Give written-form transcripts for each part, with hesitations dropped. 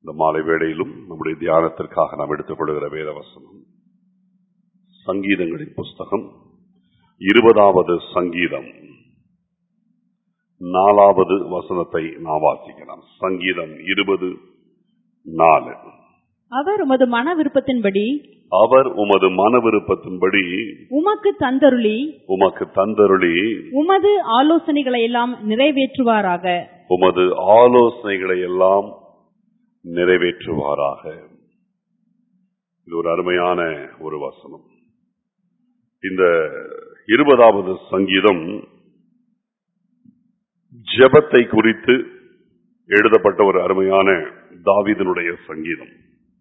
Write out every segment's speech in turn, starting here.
இந்த மாலை வேளையிலும் நம்முடைய தியானத்திற்காக நாம் எடுத்துக் கொள்கிற வேத வசனம் சங்கீதங்களின் புஸ்தகம் 20வது சங்கீதம் 4வது வசனத்தை நாம் வாசிக்கலாம். சங்கீதம் 20:4. அவர் உமது மன விருப்பத்தின்படி உமக்கு தந்தருளி உமது ஆலோசனைகளை எல்லாம் நிறைவேற்றுவாராக. இது ஒரு அருமையான ஒரு வசனம். இந்த 20வது சங்கீதம் ஜெபத்தை குறித்து எழுதப்பட்ட ஒரு அருமையான தாவீதினுடைய சங்கீதம்.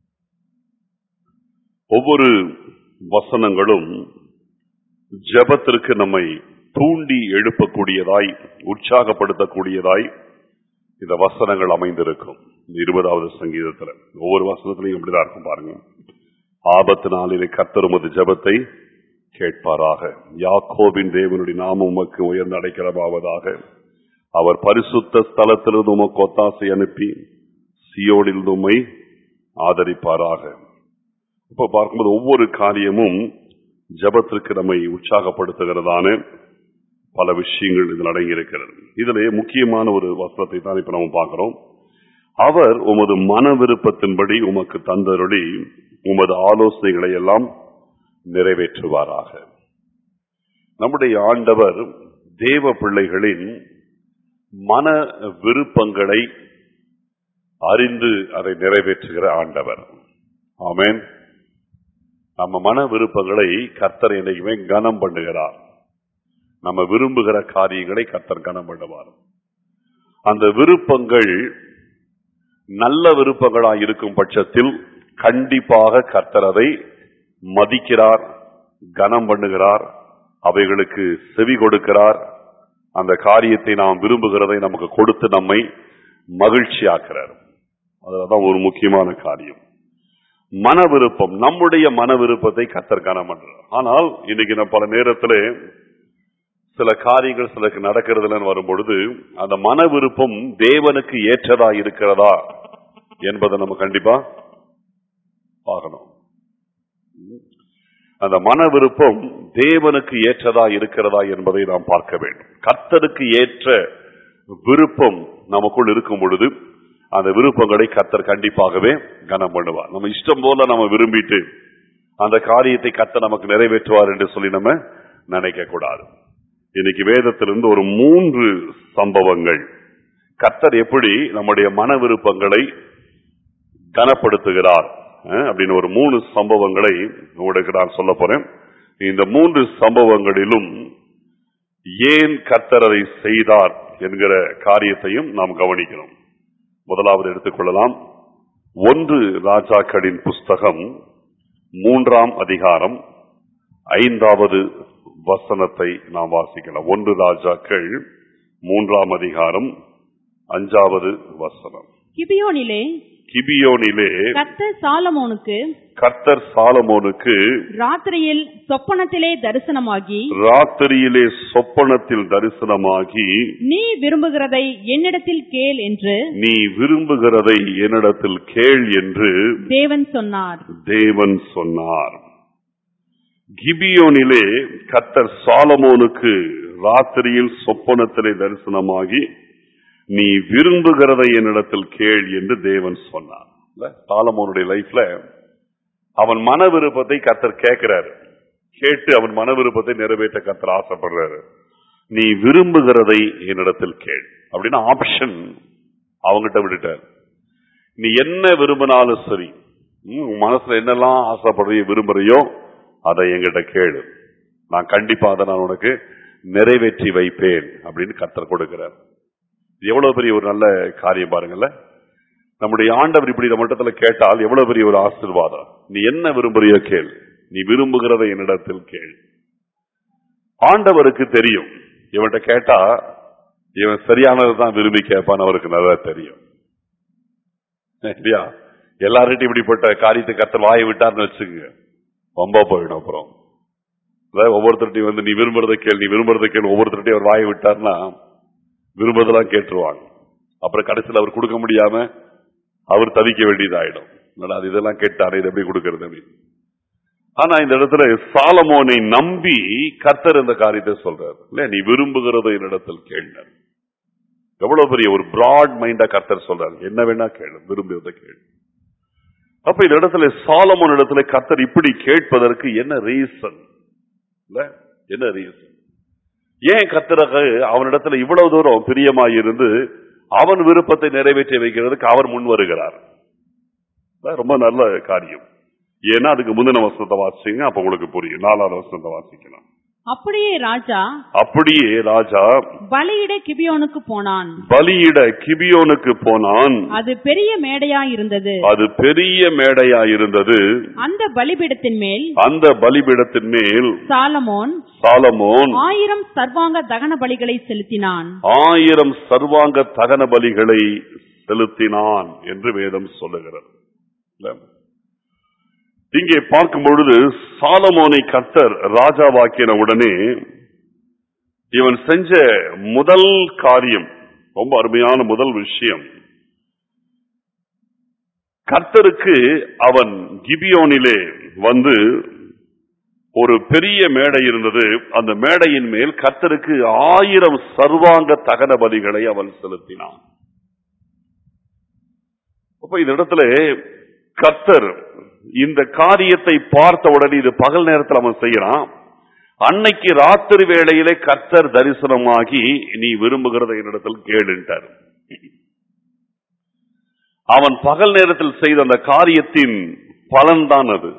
ஒவ்வொரு வசனங்களும் ஜெபத்திற்கு நம்மை தூண்டி எழுப்பக்கூடியதாய், உற்சாகப்படுத்தக்கூடியதாய் இந்த வசனங்கள் அமைந்திருக்கும். 20வது சங்கீதத்துல ஒவ்வொரு வசனத்திலையும் எப்படிதான் இருக்கும் பாருங்க. ஆபத்து நாளிலே கர்த்தர் உமது ஜெபத்தை கேட்பாராக. யாக்கோபின் தேவனுடைய நாமம் உமக்கு உயர்ந்த அடைக்கலமாவதாக. அவர் பரிசுத்த ஸ்தலத்திலிருந்து உமக்கு ஒத்தாசை அனுப்பி சியோனிலிருந்து உம்மை ஆதரிப்பாராக. இப்ப பார்க்கும்போது ஒவ்வொரு காரியமும் ஜெபத்திற்கு நம்மை உற்சாகப்படுத்துகிறதான பல விஷயங்கள் இதில் அடங்கி இருக்கிறது. இதிலே முக்கியமான ஒரு வசனத்தை தான் இப்ப நம்ம பார்க்கிறோம். அவர் உமது மன விருப்பத்தின்படி உமக்கு தந்தருளி உமது ஆலோசனைகளை எல்லாம் நிறைவேற்றுவாராக. நம்முடைய ஆண்டவர் தேவ பிள்ளைகளின் மன விருப்பங்களை அறிந்து அதை நிறைவேற்றுகிற ஆண்டவர். ஆமென். நம்ம மன விருப்பங்களை கர்த்தர் என்னைக்குமே கனம் பண்ணுகிறார். நம்ம விரும்புகிற காரியங்களை கர்த்தர் கனம் பண்ணுவார். அந்த விருப்பங்கள் நல்ல விருப்பங்களாக இருக்கும் பட்சத்தில் கண்டிப்பாக கர்த்தர் அதை மதிக்கிறார், கனம் பண்ணுகிறார், அவைகளுக்கு செவி கொடுக்கிறார். அந்த காரியத்தை நாம் விரும்புகிறதை நமக்கு கொடுத்து நம்மை மகிழ்ச்சியாக்குறார். அதுதான் ஒரு முக்கியமான காரியம். மன விருப்பம், நம்முடைய மன விருப்பத்தை கர்த்தர் கனம் பண்றார். ஆனால் இன்னைக்கு நம்ம பல நேரத்தில் சில காரியங்கள் சிலருக்கு நடக்கிறதுலன்னு வரும்பொழுது அந்த மன விருப்பம் தேவனுக்கு ஏற்றதா இருக்கிறதா என்பதை நம்ம கண்டிப்பா பார்க்கணும். அந்த மன விருப்பம் தேவனுக்கு ஏற்றதா இருக்கிறதா என்பதை நாம் பார்க்க வேண்டும். கர்த்தருக்கு ஏற்ற விருப்பம் நமக்குள் இருக்கும் பொழுது அந்த விருப்பங்களை கர்த்தர் கண்டிப்பாகவே கனம் பண்ணுவார். நம்ம இஷ்டம் போல நம்ம விரும்பிட்டு அந்த காரியத்தை கர்த்தர் நமக்கு நிறைவேற்றுவார் என்று சொல்லி நம்ம நினைக்க கூடாது. இன்னைக்கு வேதத்திலிருந்து ஒரு 3 சம்பவங்கள் கர்த்தர் எப்படி நம்முடைய மன விருப்பங்களை கனப்படுத்துகிறார் அப்படின்னு ஒரு 3 சம்பவங்களை உங்களுக்கு நான் சொல்ல போறேன். இந்த 3 சம்பவங்களிலும் ஏன் கர்த்தர் அதை செய்தார் என்கிற காரியத்தையும் நாம் கவனிக்கணும். முதலாவது எடுத்துக்கொள்ளலாம். 1 ராஜாக்களின் புஸ்தகம் 3ஆம் அதிகாரம் 5வது வசனத்தை நாம் வாசிக்கலாம். 1 ராஜாக்கள் 3ஆம் அதிகாரம் 5வது வசனம். கிபியோனிலே கர்த்தர் சாலமோனுக்கு ராத்திரியில் சொப்பனத்தில் தரிசனமாகி நீ விரும்புகிறதை என்னிடத்தில் கேள் என்று தேவன் சொன்னார். கிபியோனிலே கர்த்தர் சாலமோனுக்கு ராத்திரியில் சொப்பனத்திலே தரிசனமாகி நீ விரும்புகிறதை என்னிடத்தில் கேள் என்று தேவன் சொன்னார். சாலமோனுடைய லைஃப்ல அவன் மன விருப்பத்தை கர்த்தர் கேட்கிறாரு. கேட்டு அவன் மன விருப்பத்தை நிறைவேற்ற கர்த்தர் ஆசைப்படுறாரு. நீ விரும்புகிறதை என்னிடத்தில் கேள் அப்படின்னு ஆப்ஷன் அவங்கிட்ட விட்டுட்டார். நீ என்ன விரும்பினாலும் சரி, மனசுல என்னெல்லாம் ஆசைப்படுறியோ விரும்புறையோ அதை என்கிட்ட கேளு, நான் கண்டிப்பா அதை நான் உனக்கு நிறைவேற்றி வைப்பேன் அப்படின்னு கர்த்தர் கொடுக்கிறார். எவ்வளவு பெரிய ஒரு நல்ல காரியம் பாருங்கல்ல. நம்முடைய ஆண்டவர் இப்படி நம்மிடத்துல கேட்டால் எவ்வளவு பெரிய ஒரு ஆசீர்வாதம். நீ என்ன விரும்புறியோ கேள், நீ விரும்புகிறதை என்னிடத்தில் கேள். ஆண்டவருக்கு தெரியும் இவன்கிட்ட கேட்டா இவன் சரியானதான் விரும்பி கேட்பான்னு அவருக்கு நல்லா தெரியும். இல்லையா? எல்லார்கிட்டையும் இப்படிப்பட்ட காரியத்தை கர்த்தர் வாயை விட்டார்னு வச்சுக்கோங்க, ரொம்ப போயிடும். அப்புறம் ஒவ்வொருத்தருட்டையும் வந்து நீ விரும்புறதை கேள் ஒவ்வொருத்தருட்டையும் அவர் வாயை விட்டார்னா விரும்புறதெல்லாம் கேட்டுருவாங்க. அப்புறம் கடைசியில் அவர் கொடுக்க முடியாம அவர் தவிக்க வேண்டியதாயிடும். அது இதெல்லாம் கேட்டாரு, இது எப்படி கொடுக்கறது அப்படின்னு. ஆனா இந்த இடத்துல சாலமோனை நம்பி கர்த்தர் இந்த காரியத்தை சொல்றாரு. இல்ல, நீ விரும்புகிறதை என்னிடத்தில் கேள்னர். எவ்வளவு பெரிய ஒரு பிராட் மைண்டா கர்த்தர் சொல்றாரு. என்ன வேணா கேளு, விரும்புவதை கேளு. அப்ப இந்த இடத்துல சாலமோன் இடத்துல கர்த்தர் இப்படி கேட்பதற்கு என்ன ரீசன்? என்ன ரீசன்? ஏன் கர்த்தருக்கு அவனிடத்துல இவ்வளவு தூரம் பிரியமாயிருந்து அவன் விருப்பத்தை நிறைவேற்றி வைக்கிறதுக்கு அவர் முன் வருகிறார்? ரொம்ப நல்ல காரியம். ஏன்னா அதுக்கு முந்தின வசனத்தை வாசிங்க, அப்ப உங்களுக்கு புரியும். 4வது வசனத்தை வாசிக்கலாம். அப்படியே ராஜா பலியிட கிபியோனுக்கு போனான். அது பெரிய மேடையாயிருந்தது. அந்த பலிபீடத்தின் மேல் சாலமோன் 1000 சர்வாங்க தகன பலிகளை செலுத்தினான். 1000 சர்வாங்க தகன பலிகளை செலுத்தினான் என்று வேதம் சொல்லுகிறது. இங்கே பார்க்கும் பொழுது சாலமோனை கர்த்தர் ராஜாவாக்கின உடனே இவன் செஞ்ச முதல் காரியம், ரொம்ப அருமையான முதல் விஷயம், கர்த்தருக்கு அவன் கிபியோனிலே வந்து ஒரு பெரிய மேடை இருந்தது. அந்த மேடையின் மேல் கர்த்தருக்கு 1000 சர்வாங்க தகன பலிகளை அவன் செலுத்தினான். அப்ப இந்த இடத்துல கர்த்தர் இந்த காரியத்தை பார்த்த உடனே, இது பகல் நேரத்தில் அவன் செய்யறான். அன்னைக்கு ராத்திரி வேளையிலே கர்த்தர் தரிசனமாகி நீ விரும்புகிறத என்னிடத்தில் கேளுன்ட்டார். அவன் பகல் நேரத்தில் செய்த அந்த காரியத்தின் பலன்தான் அது.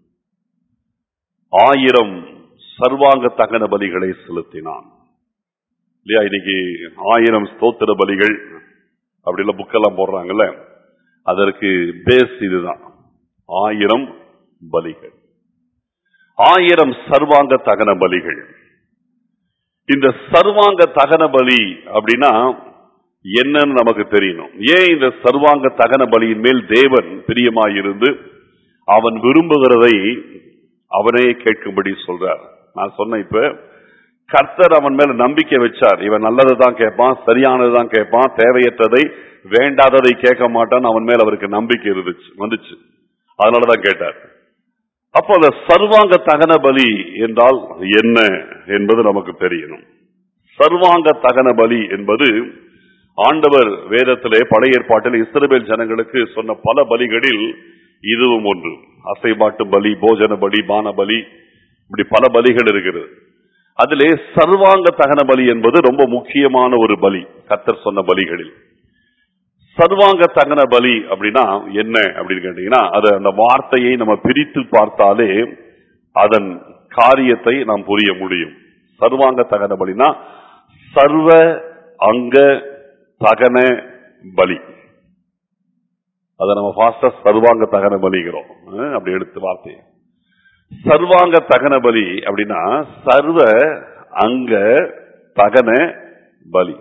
1000 சர்வாங்க தகன பலிகளை செலுத்தினான். இல்லையா? இன்னைக்கு 1000 ஸ்தோத்திர பலிகள் அப்படிலாம் புக்கெல்லாம் போடுறாங்கல்ல, அதற்கு பேஸ் இதுதான். 1000 பலிகள், 1000 சர்வாங்க தகன பலிகள். இந்த சர்வாங்க தகன பலி அப்படின்னா என்னன்னு நமக்கு தெரியணும். ஏன் இந்த சர்வாங்க தகன பலியின் மேல் தேவன் பிரியமாயிருந்து அவன் விரும்புகிறதை அவனே கேட்கும்படி சொல்றார். நான் சொன்ன, இப்ப கர்த்தர் அவன் மேல நம்பிக்கை வச்சார். இவன் நல்லதுதான் கேட்பான், சரியானதுதான் கேட்பான், தேவையற்றதை வேண்டாததை கேட்க மாட்டான். அவன் மேல அவருக்கு நம்பிக்கை வந்துச்சு, அதனாலதான் கேட்டார். அப்போ அந்த சர்வாங்க தகன பலி என்றால் என்ன என்பது நமக்கு தெரியணும். சர்வாங்க தகன பலி என்பது ஆண்டவர் வேதத்திலே பழைய ஏற்பாட்டில் இஸ்ரவேல் ஜனங்களுக்கு சொன்ன பல பலிகளில் இதுவும் ஒன்று. அசைபாட்டு பலி, போஜன பலி, பான பலி, இப்படி பல பலிகள் இருக்கிறது. அதிலே சர்வாங்க தகன பலி என்பது ரொம்ப முக்கியமான ஒரு பலி கர்த்தர் சொன்ன பலிகளில். சர்வாங்க தகன பலி அப்படின்னா என்ன அப்படின்னு கேட்டீங்கன்னா, அது அந்த வார்த்தையை நம்ம பிரித்து பார்த்தாலே அதன் காரியத்தை நாம் புரிய முடியும். சர்வாங்க தகன பலினா சர்வ அங்க தகன பலி. அதை நம்ம ஃபாஸ்டா சர்வாங்க தகன பலிகிறோம். அப்படி எடுத்து வார்த்தையை சர்வாங்க தகன பலி அப்படின்னா சர்வ அங்க தகன பலி.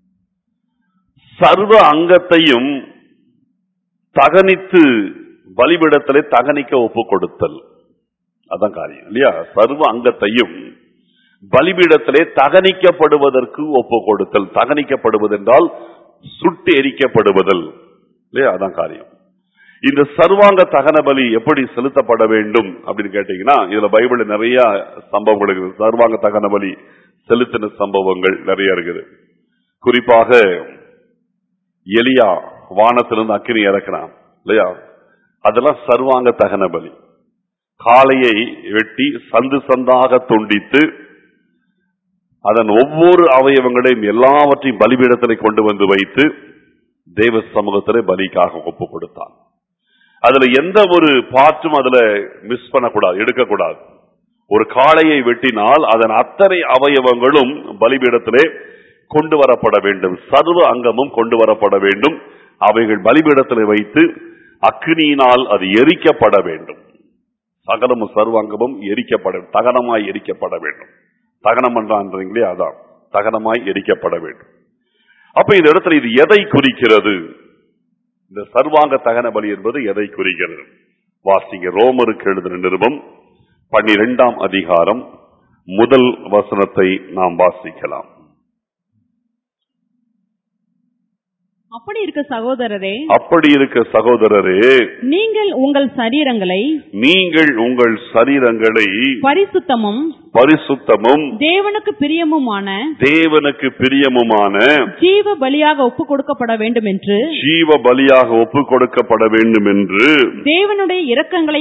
சர்வ அங்கத்தையும் தகனித்து பலிபீடத்திலே தகனிக்க ஒப்பு கொடுத்தல், அதான் காரியம் இல்லையா? சர்வ அங்கத்தையும் பலிபீடத்திலே தகனிக்கப்படுவதற்கு ஒப்பு கொடுத்தல். தகனிக்கப்படுவது என்றால் சுட்டு எரிக்கப்படுவதல் இல்லையா? அதான் காரியம். இந்த சர்வாங்க தகன பலி எப்படி செலுத்தப்பட வேண்டும் அப்படின்னு கேட்டீங்கன்னா, இதுல பைபிள் நிறைய சம்பவங்கள் இருக்குது. சர்வாங்க தகன பலி செலுத்தின சம்பவங்கள் நிறைய இருக்குது. குறிப்பாக எலியா வானத்திலிருந்து அக்கினி இறக்கிறான் இல்லையா? அதெல்லாம் சர்வாங்க தகன பலி. காளையை வெட்டி சந்து சந்தாக துண்டித்து அதன் ஒவ்வொரு அவயவங்களையும் எல்லாவற்றையும் பலிபீடத்திலே கொண்டு வந்து வைத்து தேவ சமூகத்திலே பலிக்காக ஒப்பு கொடுத்தான். அதுல எந்த ஒரு பாற்றும் அதுல மிஸ் பண்ணக்கூடாது, எடுக்கக்கூடாது. ஒரு காளையை வெட்டினால் அதன் அத்தனை அவயவங்களும் பலிபீடத்திலே கொண்டு வரப்பட வேண்டும். சர்வ அங்கமும் கொண்டு வரப்பட வேண்டும். அவைகள் பலிபீடத்திலே வைத்து அக்னியினால் அது எரிக்கப்பட வேண்டும். சகலமும் சர்வாங்கமும் எரிக்கப்பட, தகனமாய் எரிக்கப்பட வேண்டும். தகனம் என்றான்றீங்களே, அதான் தகனமாய் எரிக்கப்பட வேண்டும். அப்ப இந்த இடத்துல இது எதை குறிக்கிறது? இந்த சர்வாங்க தகன பலி என்பது எதை குறிக்கிறது? வாசிங்க, ரோமருக்கு எழுதின நிருபம் 12ஆம் அதிகாரம் முதல் வசனத்தை நாம் வாசிக்கலாம். அப்படி இருக்க சகோதரரே, அப்படி இருக்க சகோதரரே, நீங்கள் உங்கள் சரீரங்களை பரிசுத்தமும் தேவனுக்கு பிரியமுமான ஜீவ பலியாக ஒப்புக் கொடுக்கப்பட வேண்டும் என்று தேவனுடைய இரக்கங்களை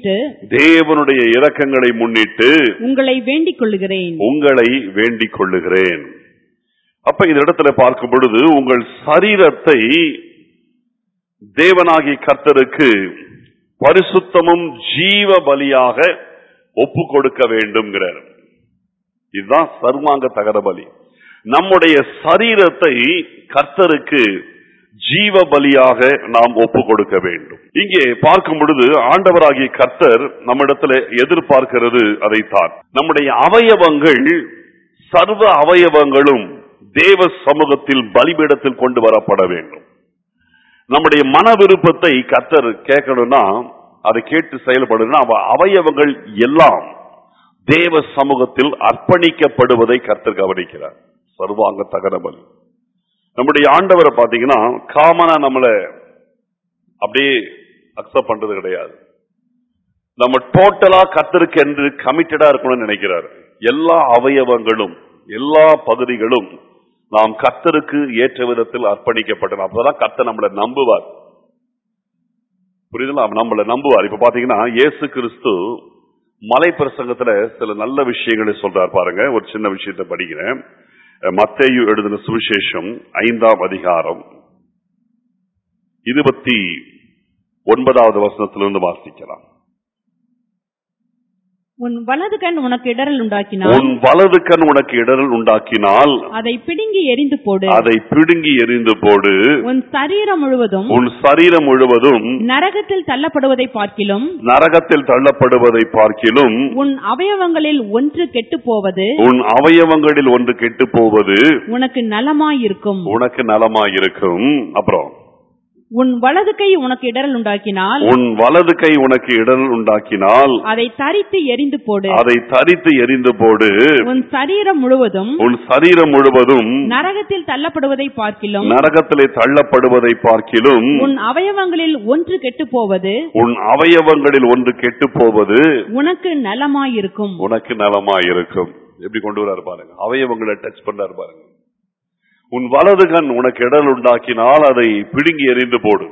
முன்னிட்டு உங்களை வேண்டிக் கொள்ளுகிறேன். அப்ப இந்த இடத்துல பார்க்கும் பொழுது உங்கள் சரீரத்தை தேவனாகிய கர்த்தருக்கு பரிசுத்தமும் ஜீவ பலியாக ஒப்பு கொடுக்க வேண்டும்ங்கிறார். இதுதான் சர்வாங்க தகன பலி. நம்முடைய சரீரத்தை கர்த்தருக்கு ஜீவ பலியாக நாம் ஒப்பு கொடுக்க வேண்டும். இங்கே பார்க்கும் பொழுது ஆண்டவராகிய கர்த்தர் நம்மிடத்தில் எதிர்பார்க்கிறது அதைத்தான். நம்முடைய அவயவங்கள், சர்வ அவயவங்களும் தேவ சமூகத்தில் பலிபீடத்தில் கொண்டு வரப்பட வேண்டும். நம்முடைய மன விருப்பத்தை கர்த்தர் கேட்கணும்னா, அதை கேட்டு செயல்படணும்னா, அவயவங்கள் எல்லாம் தேவ சமூகத்தில் அர்ப்பணிக்கப்படுவதை கர்த்தர் கவனிக்கிறார். சர்வாங்க தகன பலி. நம்முடைய ஆண்டவரை பாத்தீங்கன்னா காமனா நம்மள அப்படியே அக்செப்ட் பண்றது கிடையாது. நம்ம டோட்டலா கர்த்தருக்கு என்று கமிட்டடா இருக்கணும்னு நினைக்கிறார். எல்லா அவயவங்களும் எல்லா பகுதிகளும் நாம் கர்த்தருக்கு ஏற்ற விதத்தில் அர்ப்பணிக்கப்பட்டோம். அப்பதான் கர்த்தர் நம்மளை நம்புவார். புரியுதுங்களா? நம்மளை நம்புவார். இப்ப பாத்தீங்கன்னா இயேசு கிறிஸ்து மலை பிரசங்கத்துல சில நல்ல விஷயங்களை சொல்றார் பாருங்க. ஒரு சின்ன விஷயத்தை படிக்கிறேன். மத்தேயு எழுதின சுவிசேஷம் 5ஆம் அதிகாரம் 29வது வசனத்திலிருந்து வாசிக்கலாம். உன் வலது கண் உனக்கு இடறல் உண்டாக்கினால் அதை பிடுங்கி எறிந்து போடு. உன் சரீரம் முழுவதும் நரகத்தில் தள்ளப்படுவதை பார்க்கிலும் உன் அவயவங்களில் ஒன்று கெட்டுப் போவது உனக்கு நலமாயிருக்கும். அப்புறம் உன் வலது கை உனக்கு இடறல் உண்டாக்கினால் அதை தரித்து எறிந்து போடு. உன் சரீரம் முழுவதும் நரகத்தில் தள்ளப்படுவதை பார்க்கிலும் உன் அவயவங்களில் ஒன்று கெட்டுப் போவது உனக்கு நலமாயிருக்கும். எப்படி கொண்டு வராரு பாருங்க. அவயவங்களை டச் பண்றாரு பாருங்க. உன் வலது கண் உனக்கு இடல் உண்டாக்கினால் அதை பிடுங்கி எறிந்து போடு.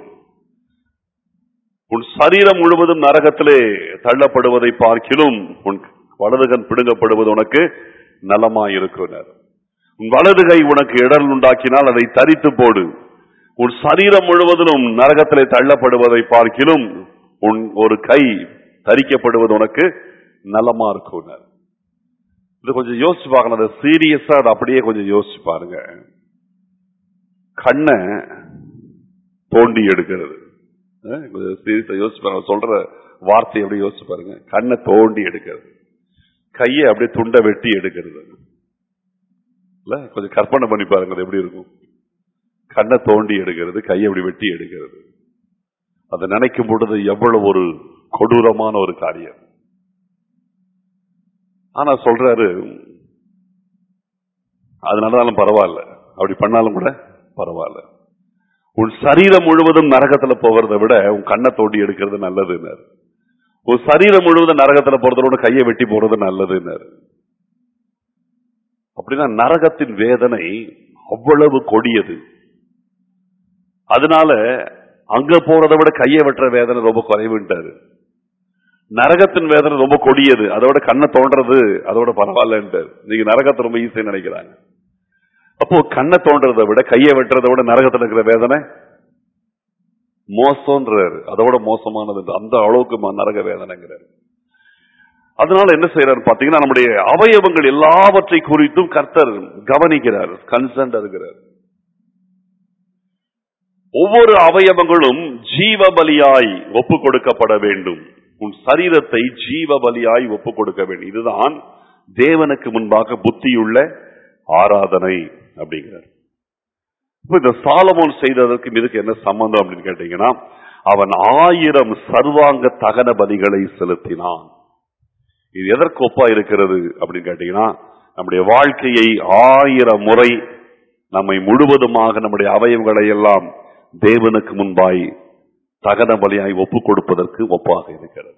உன் சரீரம் முழுவதும் நரகத்திலே தள்ளப்படுவதை பார்க்கிலும் உன் வலது கண் பிடுங்கப்படுவது உனக்கு நலமாயிருக்கும். உன் வலது கை உனக்கு இடல் உண்டாக்கினால் அதை தரித்து போடு. உன் சரீரம் முழுவதும் நரகத்திலே தள்ளப்படுவதை பார்க்கிலும் உன் ஒரு கை தரிக்கப்படுவது உனக்கு நலமா இருக்கும். இது கொஞ்சம் யோசிச்சு பார்க்கணும். அதை சீரியஸா அதை அப்படியே கொஞ்சம் யோசிச்சு பாருங்க. கண்ணை தோண்டி எடுக்கிறது யோசிச்சு பாருங்க. சொல்ற வார்த்தை எப்படி யோசிச்சு பாருங்க. கண்ணை தோண்டி எடுக்கிறது, கையை அப்படியே துண்டை வெட்டி எடுக்கிறது. இல்ல கொஞ்சம் கற்பனை பண்ணி பாருங்க அது எப்படி இருக்கும். கண்ணை தோண்டி எடுக்கிறது, கையை அப்படி வெட்டி எடுக்கிறது. அதை நினைக்கும் பொழுது எவ்வளவு ஒரு கொடூரமான ஒரு காரியம். ஆனா சொல்றாரு அதனாலதான் பரவாயில்ல, அப்படி பண்ணாலும் கூட பரவாயில்ல. உன் சரீரம் முழுவதும் நரகத்துல போகிறத விட உன் கண்ணை தோண்டி எடுக்கிறது நல்லதுன்னு. உன் சரீரம் முழுவதும் நரகத்துல போறதோட கையை வெட்டி போறது நல்லதுன்னு. அப்படின்னா நரகத்தின் வேதனை அவ்வளவு கொடியது. அதனால அங்க போறதை விட கையை வெட்டுற வேதனை ரொம்ப குறைவுன்ட்டாரு. நரகத்தின் வேதனை ரொம்ப கொடியது, அதோட கண்ணை தோன்றது அதோட பரவாயில்லன்ட்டாரு. நீங்க நரகத்தை ரொம்ப ஈஸியா நினைக்கிறாங்க. அப்போ கண்ணை தோன்றதை விட கையை வெட்டுறதை விட நரகத்தில் இருக்கிற வேதனை மோசம்ன்றாரு. அதோட மோசமானது, அந்த அளவுக்கு நரக வேதனைங்கிறாரு. அதனால என்ன செய்யறாரு பாத்தீங்கன்னா, நம்முடைய அவயவங்கள் எல்லாவற்றை குறித்தும் கர்த்தர் கவனிக்கிறார், கன்சர்ன்ட் இருக்கிறார். ஒவ்வொரு அவயவங்களும் ஜீவ பலியாய் ஒப்பு கொடுக்கப்பட வேண்டும். உன் சரீரத்தை ஜீவ பலியாய் ஒப்பு கொடுக்க வேண்டும். இதுதான் தேவனுக்கு முன்பாக புத்தியுள்ள ஆராதனை அப்படிங்கிறார். இந்த சாலமோன் செய்ததற்கு இதுக்கு என்ன சம்பந்தம் அப்படின்னு கேட்டீங்கன்னா, அவன் 1000 சர்வாங்க தகன பலிகளை செலுத்தினான். இது எதற்கு ஒப்பா இருக்கிறது அப்படின்னு கேட்டீங்கன்னா, நம்முடைய வாழ்க்கையை 1000 முறை நம்மை முழுவதுமாக நம்முடைய அவயவங்களை எல்லாம் தேவனுக்கு முன்பாய் தகன பலியாய் ஒப்பு கொடுப்பதற்கு ஒப்பாக இருக்கிறது.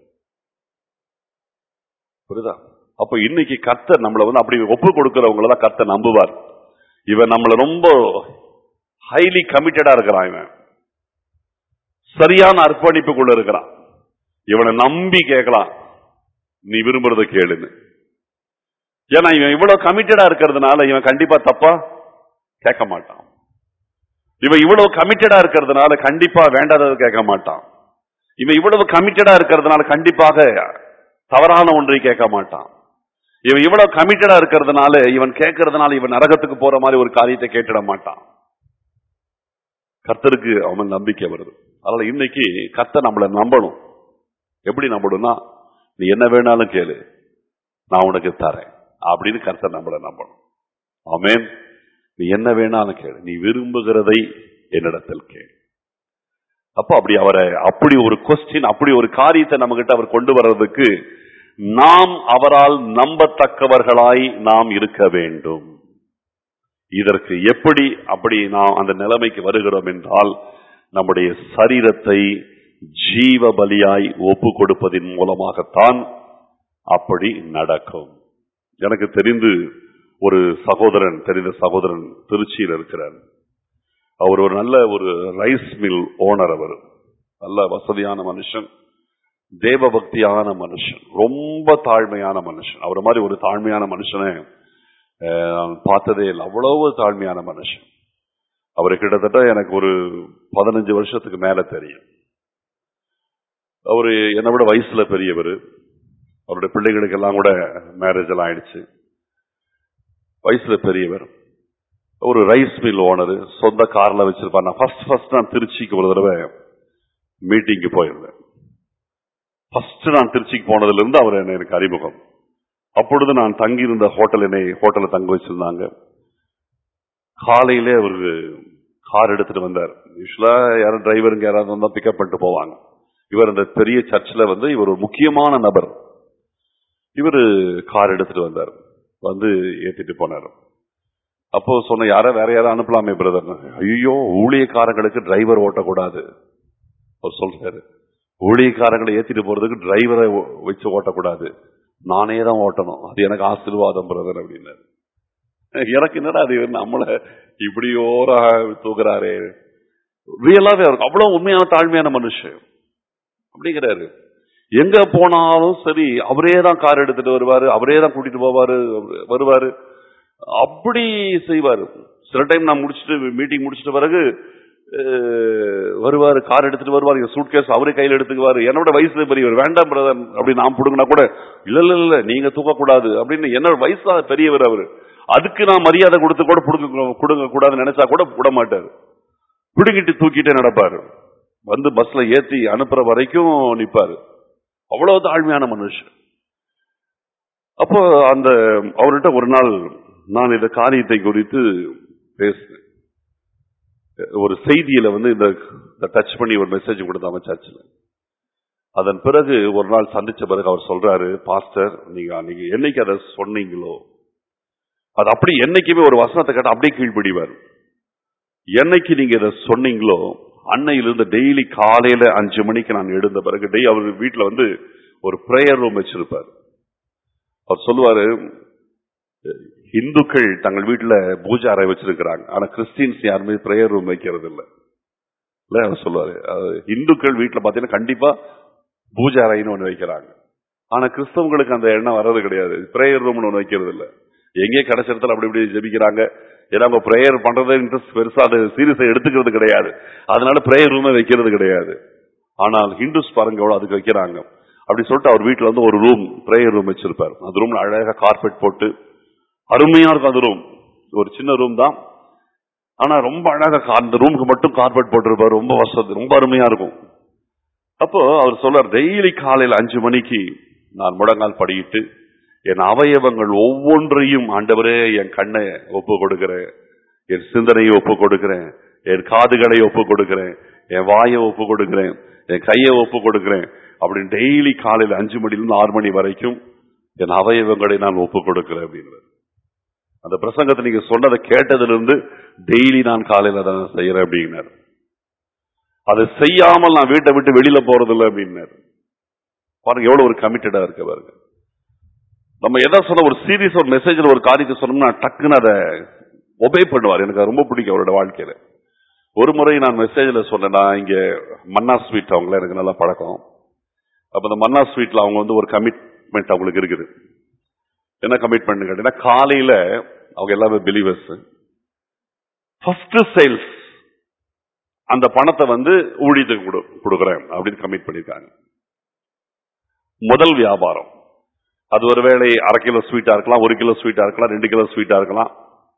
புரியுதா? அப்ப இன்னைக்கு கர்த்தர் நம்மளை அப்படி ஒப்பு கொடுக்கிறவங்களதான் கர்த்தர் நம்புவார். இவன் நம்மள ரொம்ப ஹைலி கமிட்டடா இருக்கிறான், இவன் சரியான அர்ப்பணிப்புக்குள்ள இருக்கிறான், இவனை நம்பி கேட்கலாம், நீ விரும்புறத கேளுன்னு. ஏன்னா இவன் இவ்வளவு கமிட்டடா இருக்கிறதுனால இவன் கண்டிப்பா தப்பா கேட்க மாட்டான். இவன் இவ்வளவு கமிட்டடா இருக்கிறதுனால கண்டிப்பா வேண்டாததை கேட்க மாட்டான். இவன் இவ்வளவு கமிட்டடா இருக்கிறதுனால கண்டிப்பாக தவறான ஒன்றை கேட்க மாட்டான். இவன் இவ்வளவு கமிட்டடா இருக்கிறதுனால இவன் கேட்கறதுனால இவன் நரகத்துக்கு போற மாதிரி ஒரு காரியத்தை கேட்டிட மாட்டான். கர்த்தருக்கு அவன் நம்பிக்கை வருது. அதனால இன்னைக்கு கர்த்தர் நம்மளை நம்பணும். எப்படி நம்பணும்னா, நீ என்ன வேணாலும் கேளு, நான் உனக்கு தரேன் அப்படின்னு கர்த்தர் நம்மளை நம்பணும். ஆமென். நீ என்ன வேணாலும் கேளு, நீ விரும்புகிறதை என்னிடத்தில் கேளு. அப்ப அப்படி அவரை அப்படி ஒரு கொஸ்டின், அப்படி ஒரு காரியத்தை நம்ம கிட்ட அவர் கொண்டு வர்றதுக்கு நாம் அவரால் நம்பத்தக்கவர்களாய் நாம் இருக்க வேண்டும். இதற்கு எப்படி அப்படி நாம் அந்த நிலைமைக்கு வருகிறோம் என்றால், நம்முடைய சரீரத்தை ஜீவ பலியாய் ஒப்பு கொடுப்பதின் மூலமாகத்தான் அப்படி நடக்கும். எனக்கு தெரிந்து ஒரு சகோதரன், தெரிந்த சகோதரன் திருச்சியில் இருக்கிறார். அவர் ஒரு நல்ல ஒரு ரைஸ் மில் ஓனர். அவர் நல்ல வசதியான மனுஷன், தேவ பக்தியான மனுஷன், ரொம்ப தாழ்மையான மனுஷன். அவர் மாதிரி ஒரு தாழ்மையான மனுஷனை நான் பார்த்ததே இல்லை. அவ்வளவு தாழ்மையான மனுஷன். அவரை கிட்டத்தட்ட எனக்கு ஒரு 15 வருஷத்துக்கு மேல தெரியும். அவரு என்னை விட வயசுல பெரியவர். அவருடைய பிள்ளைகளுக்கு எல்லாம் கூட மேரேஜ் எல்லாம் ஆயிடுச்சு. வயசுல பெரியவர், ஒரு ரைஸ் மில் ஓனர், சொந்த கார்ல வச்சிருப்பார். நான் ஃபர்ஸ்ட் நான் திருச்சிக்கு ஒரு தடவை மீட்டிங்கு போயிருந்தேன். ஃபர்ஸ்ட் நான் திருச்சிக்கு போனதுல இருந்து அவர் எனக்கு அறிமுகம். அப்பொழுது நான் தங்கியிருந்த ஹோட்டல தங்க வச்சிருந்தாங்க. காலையிலே அவரு கார் எடுத்துட்டு வந்தார். யூஸ்வலா யாரும் டிரைவருங்க யாராவது வந்தா பிக்கப் பண்ணிட்டு போவாங்க. இவர் அந்த பெரிய சர்ச்சில் இவர் ஒரு முக்கியமான நபர். இவர் கார் எடுத்துட்டு வந்தார், வந்து ஏத்திட்டு போனார். அப்போ சொன்ன, வேற யாரும் அனுப்பலாமே பிரதர். ஐயோ, ஊழியக்காரங்களுக்கு டிரைவர் ஓட்டக்கூடாது அவர் சொல்றாரு. ஊழியக்காரங்களை ஏத்திட்டு போறதுக்கு டிரைவரை வச்சு ஓட்டக்கூடாது, நானே தான் ஓட்டணும், அது எனக்கு ஆசீர்வாதம் பிரதர் அப்படின்னாரு. எனக்கு என்னடா அது நம்மள இப்படியோரா தூக்குறாரே. ரியலாவே அவருக்கு அவ்வளவு உண்மையான தாழ்மையான மனுஷன் அப்படிங்கிறாரு. எங்க போனாலும் சரி அவரே தான் கார் எடுத்துட்டு வருவாரு, அவரே தான் கூட்டிட்டு போவாரு, வருவாரு, அப்படி செய்வாரு. சில டைம் நான் மீட்டிங் முடிச்சிட்டு பிறகு வருவாரு, கார் எடுத்துட்டு வருவாரு, சூட்கேஸ் அவரே கையில எடுத்துக்குவாரு. என்னோட வயசுல பெரியவர், வேண்டாம் பிரதர் அப்படி நான் புடுங்கினா கூட இல்ல நீங்க தூக்கக்கூடாது அப்படின்னு. என்னோட வயசா பெரியவர் அவரு, அதுக்கு நான் மரியாதை கொடுத்து கூட கொடுங்க கூடாதுன்னு நினைச்சா கூட விட மாட்டாரு. பிடுங்கிட்டு தூக்கிட்டே நடப்பாரு. வந்து பஸ்ல ஏத்தி அனுப்புற வரைக்கும் நிப்பாரு. அவ்வளவு தாழ்மையான மனுஷன். அப்போ அந்த அவர்கிட்ட ஒரு நாள் நான் இந்த காரியத்தை குறித்து பேசினேன். ஒரு செய்தியில இந்த டச் பண்ணி ஒரு மெசேஜ் கொடுத்தாங்க சர்ச்சில். அதன் பிறகு ஒரு நாள் சந்திச்ச பிறகு அவர் சொல்றாரு, பாஸ்டர் நீங்க என்னைக்கு அதை சொன்னீங்களோ, அது அப்படி என்னைக்குமே ஒரு வசனத்தை கேட்ட அப்படியே கீழ்ப்படிவார். என்னைக்கு நீங்க இதை சொன்னீங்களோ அன்னையிலிருந்து டெய்லி காலையில 5 மணிக்கு நான் எழுந்த பிறகு அவர் வீட்டுல ஒரு பிரேயர் ரூம் வச்சிருப்பார். அவர் சொல்லுவாரு, இந்துக்கள் தங்கள் வீட்டுல பூஜை அறை வச்சிருக்கிறாங்க, ஆனா கிறிஸ்டியன்ஸ் யாருமே பிரேயர் ரூம் வைக்கிறது இல்ல. அவர் சொல்லுவாரு, இந்துக்கள் வீட்டுல பாத்தீங்கன்னா கண்டிப்பா பூஜை அறைன்னு ஒண்ணு வைக்கிறாங்க, ஆனா கிறிஸ்தவங்களுக்கு அந்த எண்ணம் வர்றது கிடையாது, பிரேயர் ரூம்னு ஒண்ணு வைக்கிறது இல்ல. எங்கே கடைசி இடத்துல அப்படி இப்படி ஜெபிக்கிறாங்க. ஏன்னா அவங்க பிரேயர் பண்றதை இன்ட்ரெஸ்ட் பெருசா அது சீரியஸா எடுத்துக்கிறது கிடையாது, அதனால பிரேயர் ரூமே வைக்கிறது கிடையாது. ஆனால் ஹிந்துஸ் பாருங்க அதுக்கு வைக்கிறாங்க. அப்படி சொல்லிட்டு அவர் வீட்டுல ஒரு ரூம் பிரேயர் ரூம் வச்சிருப்பாரு. அந்த ரூம்ல அழகா கார்பெட் போட்டு அருமையா இருக்கும். அந்த ரூம் ஒரு சின்ன ரூம் தான், ஆனா ரொம்ப அழகா அந்த ரூமுக்கு மட்டும் கார்பெட் போட்டிருப்பாரு. ரொம்ப வசதி, ரொம்ப அருமையா இருக்கும். அப்போ அவர் சொல்றார், டெய்லி காலையில் 5 மணிக்கு நான் முழங்கால் படியிட்டு என் அவயவங்கள் ஒவ்வொன்றையும், ஆண்டவரே என் கண்ணை ஒப்பு கொடுக்கிறேன், என் சிந்தனையை ஒப்பு கொடுக்கிறேன், என் காதுகளை ஒப்பு கொடுக்கிறேன், என் வாயை ஒப்பு கொடுக்கிறேன், என் கையை ஒப்பு கொடுக்கிறேன் அப்படின்னு டெய்லி காலையில் 5 மணிலிருந்து 6 மணி வரைக்கும் என் அவயவங்களை நான் ஒப்பு கொடுக்கிறேன் அப்படின்னு. அந்த பிரசங்கத்தை நீங்க சொன்னதை கேட்டதுல இருந்து டெய்லி நான் காலையில அதை செய்யறேன் அப்படின்னாரு. அதை செய்யாமல் நான் வீட்டை விட்டு வெளியில போறதில்லை அப்படின்னாரு. பாருங்க எவ்வளவு ஒரு கமிட்டடா இருக்க பாருங்க. நம்ம எதை சொன்ன ஒரு சீரியஸ் ஒரு மெசேஜ்ல ஒரு காரியத்தை சொன்னோம்னா டக்குன்னு அதை ஒபே பண்ணுவார். எனக்கு ரொம்ப பிடிக்கும் அவரோட வாழ்க்கையில. ஒரு முறை நான் மெசேஜ்ல சொன்னேன்னா, இங்க மன்னா ஸ்வீட் அவங்கள எனக்கு நல்லா பழக்கம். அப்ப இந்த மன்னா ஸ்வீட்ல அவங்க வந்து ஒரு கமிட்மெண்ட் அவங்களுக்கு இருக்குது. என்ன கமிட்மெண்ட் கேட்டீங்கன்னா, காலையில அவங்க எல்லாமே பிலீவர்ஸ், ஃபர்ஸ்ட் சேல்ஸ் அந்த பணத்தை வந்து ஊழியத்துக்கு கொடுக்குறேன் அப்படின்னு கமிட் பண்ணிருக்காங்க. முதல் வியாபாரம் அது ஒருவேளை 1/2 கிலோ ஸ்வீட்டா இருக்கலாம், 1 கிலோ ஸ்வீட்டா இருக்கலாம், 2 கிலோ ஸ்வீட்டா இருக்கலாம்.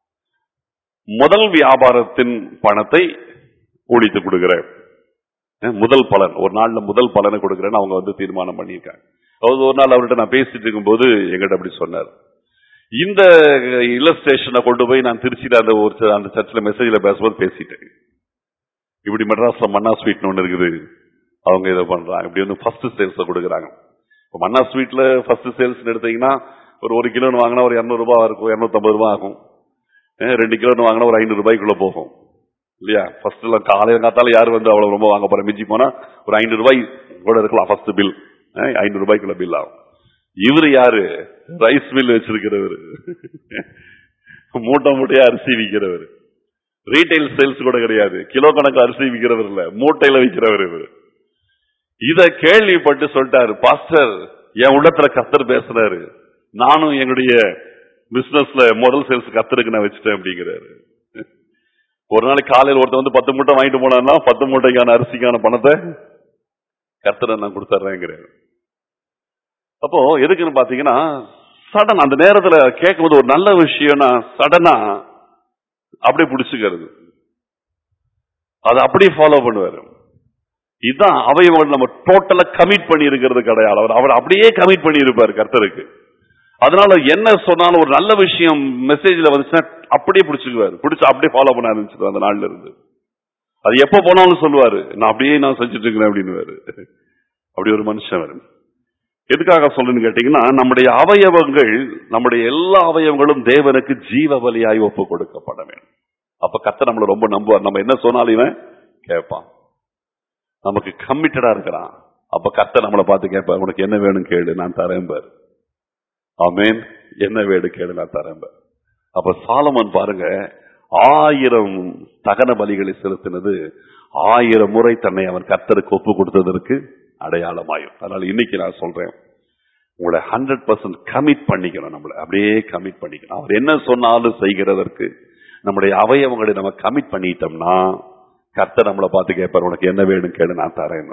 முதல் வியாபாரத்தின் பணத்தை ஊழித்து கொடுக்கிறேன், முதல் பலன், ஒரு நாள்ல முதல் பலனை கொடுக்கிறேன்னு அவங்க வந்து தீர்மானம் பண்ணியிருக்காங்க. ஒரு நாள் அவர்கிட்ட நான் பேசிட்டு இருக்கும்போது எங்கிட்ட அப்படி சொன்னார். இந்த இல்லஸ்ட்ரேஷனை கொண்டு போய் நான் திருச்சியில அந்த சர்ச்சில் மெசேஜ்ல பேசும்போது பேசிட்டேன். இப்படி மெட்ராஸ்ல மன்னா ஸ்வீட்னு ஒண்ணு இருக்குது, அவங்க இதை பண்றாங்க, இப்படி வந்து ஃபர்ஸ்ட் சேல்ஸ் கொடுக்குறாங்க. மன்னா ஸ்வீட்ல ஃபர்ஸ்ட் சேல்ஸ் எடுத்தீங்கன்னா ஒரு 1 கிலோன்னு வாங்கினா ஒரு 200 ரூபாய் இருக்கும், 250 ரூபாய் ஆகும். 2 கிலோன்னு வாங்கினா ஒரு 500 ரூபாய்க்குள்ள போகும் இல்லையா? ஃபர்ஸ்ட் எல்லாம் காலையில காத்தால யாரு வந்து அவ்வளவு ரொம்ப வாங்க போற, மிஞ்சி போனா ஒரு 500 ரூபாய் கூட இருக்கலாம். ஃபர்ஸ்ட் பில் 500 ரூபாய்க்குள்ள பில் ஆகும். இவரு யாரு? ரைஸ் மில் வச்சிருக்கிறவர், மூட்டை மூட்டையா அரிசி விற்கிறவர். ரீட்டைல் சேல்ஸ் கூட கிடையாது, கிலோ கணக்கு அரிசி விற்கிறவர் இல்ல, மூட்டையில விற்கிறவர் இவர். இத கேள்விப்பட்டு சொல்லிட்டாரு, பாஸ்டர் என் உள்ளத்துல கர்த்தர் பேசுறாரு, நானும் என்னுடைய பிசினஸ்ல முதல் சேல்ஸ் கர்த்தருக்கு நான் வச்சுட்டேன் அப்படிங்கிறாரு. ஒரு நாளைக்கு காலையில் ஒருத்தர் வந்து 10 மூட்டை வாங்கிட்டு போனா 10 மூட்டைக்கான அரிசிக்கான பணத்தை கர்த்தரை நான் கொடுத்துறேங்கிறாரு. அப்போ எதுக்குன்னு பாத்தீங்கன்னா, சடன் அந்த நேரத்துல கேட்கும்போது ஒரு நல்ல விஷயம்னா சடனா அப்படியே பிடிச்சுக்கிறது, அதை அப்படியே ஃபாலோ பண்ணுவாரு. இதுதான் அவயவங்கள் நம்ம டோட்டலா கமிட் பண்ணி இருக்கிறது கிடையாது. அவர் அப்படியே கமிட் பண்ணி இருப்பார் கர்த்தருக்கு. அதனால என்ன சொன்னாலும் ஒரு நல்ல விஷயம் மெசேஜ்ல வந்துச்சுன்னா அப்படியே பிடிச்சுக்குவாரு, பிடிச்சு அப்படியே ஃபாலோ பண்ண ஆரம்பிச்சிருவாரு. அந்த நாள்ல இருந்து அது எப்ப போனாலும் சொல்லுவாரு, நான் அப்படியே நான் செஞ்சுட்டு இருக்கிறேன் அப்படின்னு. அப்படி ஒரு மனுஷன் வரும். எதுக்காக சொல்லுன்னு கேட்டீங்கன்னா, நம்முடைய அவயவங்கள், நம்முடைய எல்லா அவயவங்களும் தேவனுக்கு ஜீவ பலியாய் ஒப்பு கொடுக்கப்பட வேண்டும். அப்ப கர்த்தர் நம்மள ரொம்ப நம்புவார். நம்ம என்ன சொன்னாலும் இவன் கேட்பான், நமக்கு கமிட்டடா இருக்கிறான். அப்ப கர்த்தர் நம்மளை பார்த்து கேட்பார், உனக்கு என்ன வேணும் கேளு நான் தரேன் பாரு. ஆமென். என்ன வேணும் கேளு நான் தரேன் பாரு. அப்ப சாலமோன் பாருங்க, 1000 தகன பலிகளை செலுத்தினது 1000 முறை தன்னை அவன் கர்த்தருக்கு ஒப்பு கொடுத்ததற்கு அடையாளமாயும். அதனால இன்னைக்கு நான் சொல்றேன், உங்களை 100% கமிட் பண்ணிக்கணும். நம்மள அப்படியே கமிட் பண்ணிக்கணும். அவர் என்ன சொன்னாலும் செய்கிறதற்கு நம்முடைய அவயவங்களை நம்ம கமிட் பண்ணிட்டோம்னா கர்த்தர் நம்மளை பார்த்து கேட்பார், உனக்கு என்ன வேணும் கேளு நான் தரேன்,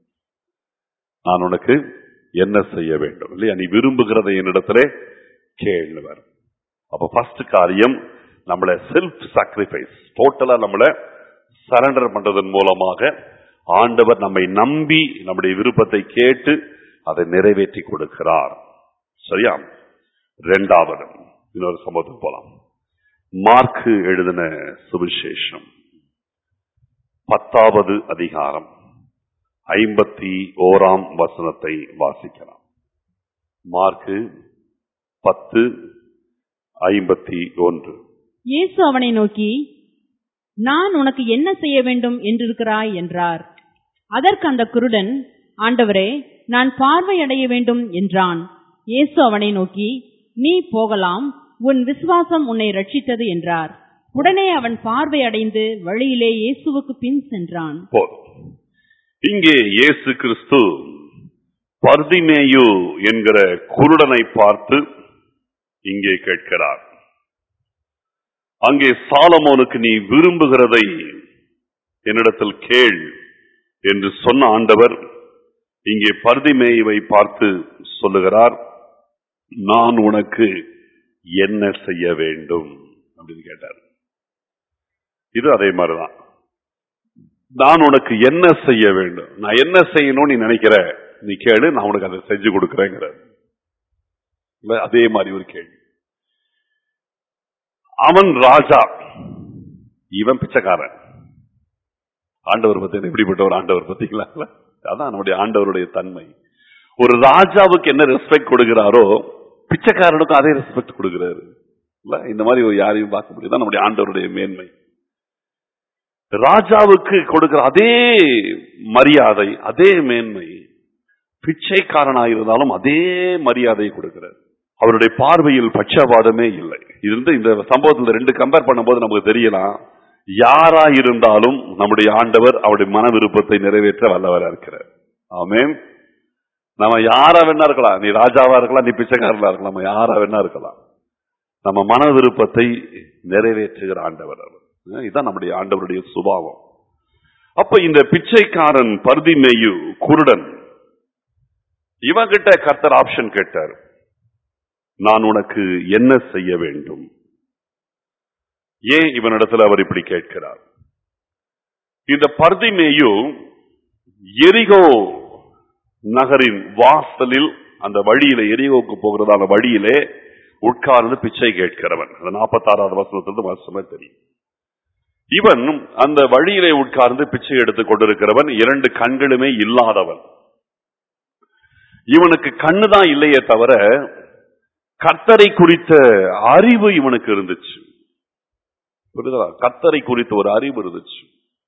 நான் உனக்கு என்ன செய்ய வேண்டும் இல்லையா, நீ விரும்புகிறதை என்னிடத்திலே கேளுவர். அப்ப ஃபர்ஸ்ட் காரியம் நம்மள செல்ஃப் சாக்ரிஃபைஸ், டோட்டலா நம்மள சரண்டர் பண்றதன் மூலமாக ஆண்டவர் நம்மை நம்பி நம்முடைய விருப்பத்தை கேட்டு அதை நிறைவேற்றி கொடுக்கிறார். சரியா? இரண்டாவது இன்னொரு சம்பவத்துக்கு போலாம். மார்க்கு எழுதின சுவிசேஷம் 10வது அதிகாரம் 51ஆம் வசனத்தை வாசிக்கலாம். மார்க்கு 10:51. இயேசு அவனை நோக்கி, நான் உனக்கு என்ன செய்ய வேண்டும் என்றிருக்கிறாய் என்றார். அதற்கு அந்த குருடன், ஆண்டவரே, நான் பார்வை அடைய வேண்டும் என்றான். இயேசு அவனை நோக்கி, நீ போகலாம், உன் விசுவாசம் உன்னை ரட்சித்தது என்றார். உடனே அவன் பார்வை அடைந்து வழியிலே இயேசுவுக்கு பின் சென்றான். இங்கே இயேசு கிறிஸ்து பர்திமேயு என்கிற குருடனை பார்த்து இங்கே கேட்கிறார். அங்கே சாலமோனுக்கு நீ விரும்புகிறதை என்னிடத்தில் கேள் என்று சொன்ன ஆண்டவர் இங்கே பர்திமேயுவை பார்த்து சொல்லுகிறார், நான் உனக்கு என்ன செய்ய வேண்டும் அப்படின்னு கேட்டார். இது அதே மாதிரிதான், நான் உனக்கு என்ன செய்ய வேண்டும், நான் என்ன செய்யணும்னு நீ நினைக்கிற நீ கேளு, நான் உனக்கு அதை செஞ்சு கொடுக்கிறேங்கிற அதே மாதிரி ஒரு கேள்வி. அவன் ராஜா, இவன் பிச்சைக்காரன். ஆண்டவர் பத்தி எப்படிப்பட்ட ஒரு ஆண்டவர் பத்தீங்களா? அதான் நம்முடைய ஆண்டவருடைய தன்மை. ஒரு ராஜாவுக்கு என்ன ரெஸ்பெக்ட் கொடுக்கிறாரோ பிச்சைக்காரனுக்கும் அதே ரெஸ்பெக்ட் கொடுக்கிறாரு. இல்ல, இந்த மாதிரி யாரையும் பார்க்க முடியாது. நம்முடைய ஆண்டவருடைய மேன்மை. ராஜாவுக்கு கொடுக்கிற அதே மரியாதை, அதே மேன்மை பிச்சைக்காரனாயிருந்தாலும் அதே மரியாதை கொடுக்கிறார். அவருடைய பார்வையில் பட்சபாதமே இல்லை. இது இந்த சம்பவத்தில் ரெண்டு கம்பேர் பண்ணும்போது நமக்கு தெரியலாம், யாரா இருந்தாலும் நம்முடைய ஆண்டவர் அவருடைய மன விருப்பத்தை நிறைவேற்ற வல்லவரா இருக்கிறார். ஆமென். நம்ம யாரா வேணா இருக்கலாம், நீ ராஜாவா இருக்கலாம், நீ பிச்சைக்காரனா இருக்கலாம், நம்ம யாரா வேணா இருக்கலாம், நம்ம மன விருப்பத்தை நிறைவேற்றுகிற ஆண்டவர் அவர். இதுதான் நம்முடைய ஆண்டவருடைய சுபாவம். அப்ப இந்த பிச்சைக்காரன் பர்திமேயு குருடன், இவங்கிட்ட கர்த்தர் ஆப்ஷன் கேட்டார், நான் உனக்கு என்ன செய்ய வேண்டும்? ஏன் இவனிடத்தில் அவர் இப்படி கேட்கிறார்? இந்த பர்திமேயு எரிகோ நகரின் வாசலில், அந்த வழியிலே, எரிகோவுக்கு போகிறதான வழியிலே உட்கார்ந்து பிச்சை கேட்கிறவன். 46வது வசனத்திலிருந்து வாசமே தெரியும். இவன் அந்த வழியிலே உட்கார்ந்து பிச்சை எடுத்துக் கொண்டிருக்கிறவன், இரண்டு கண்களுமே இல்லாதவன். இவனுக்கு கண்ணுதான் இல்லையே தவிர கர்த்தரை குறித்த அறிவு இவனுக்கு இருந்துச்சு. கர்த்தரை குறித்த ஒரு அறிவு இருந்துச்சு.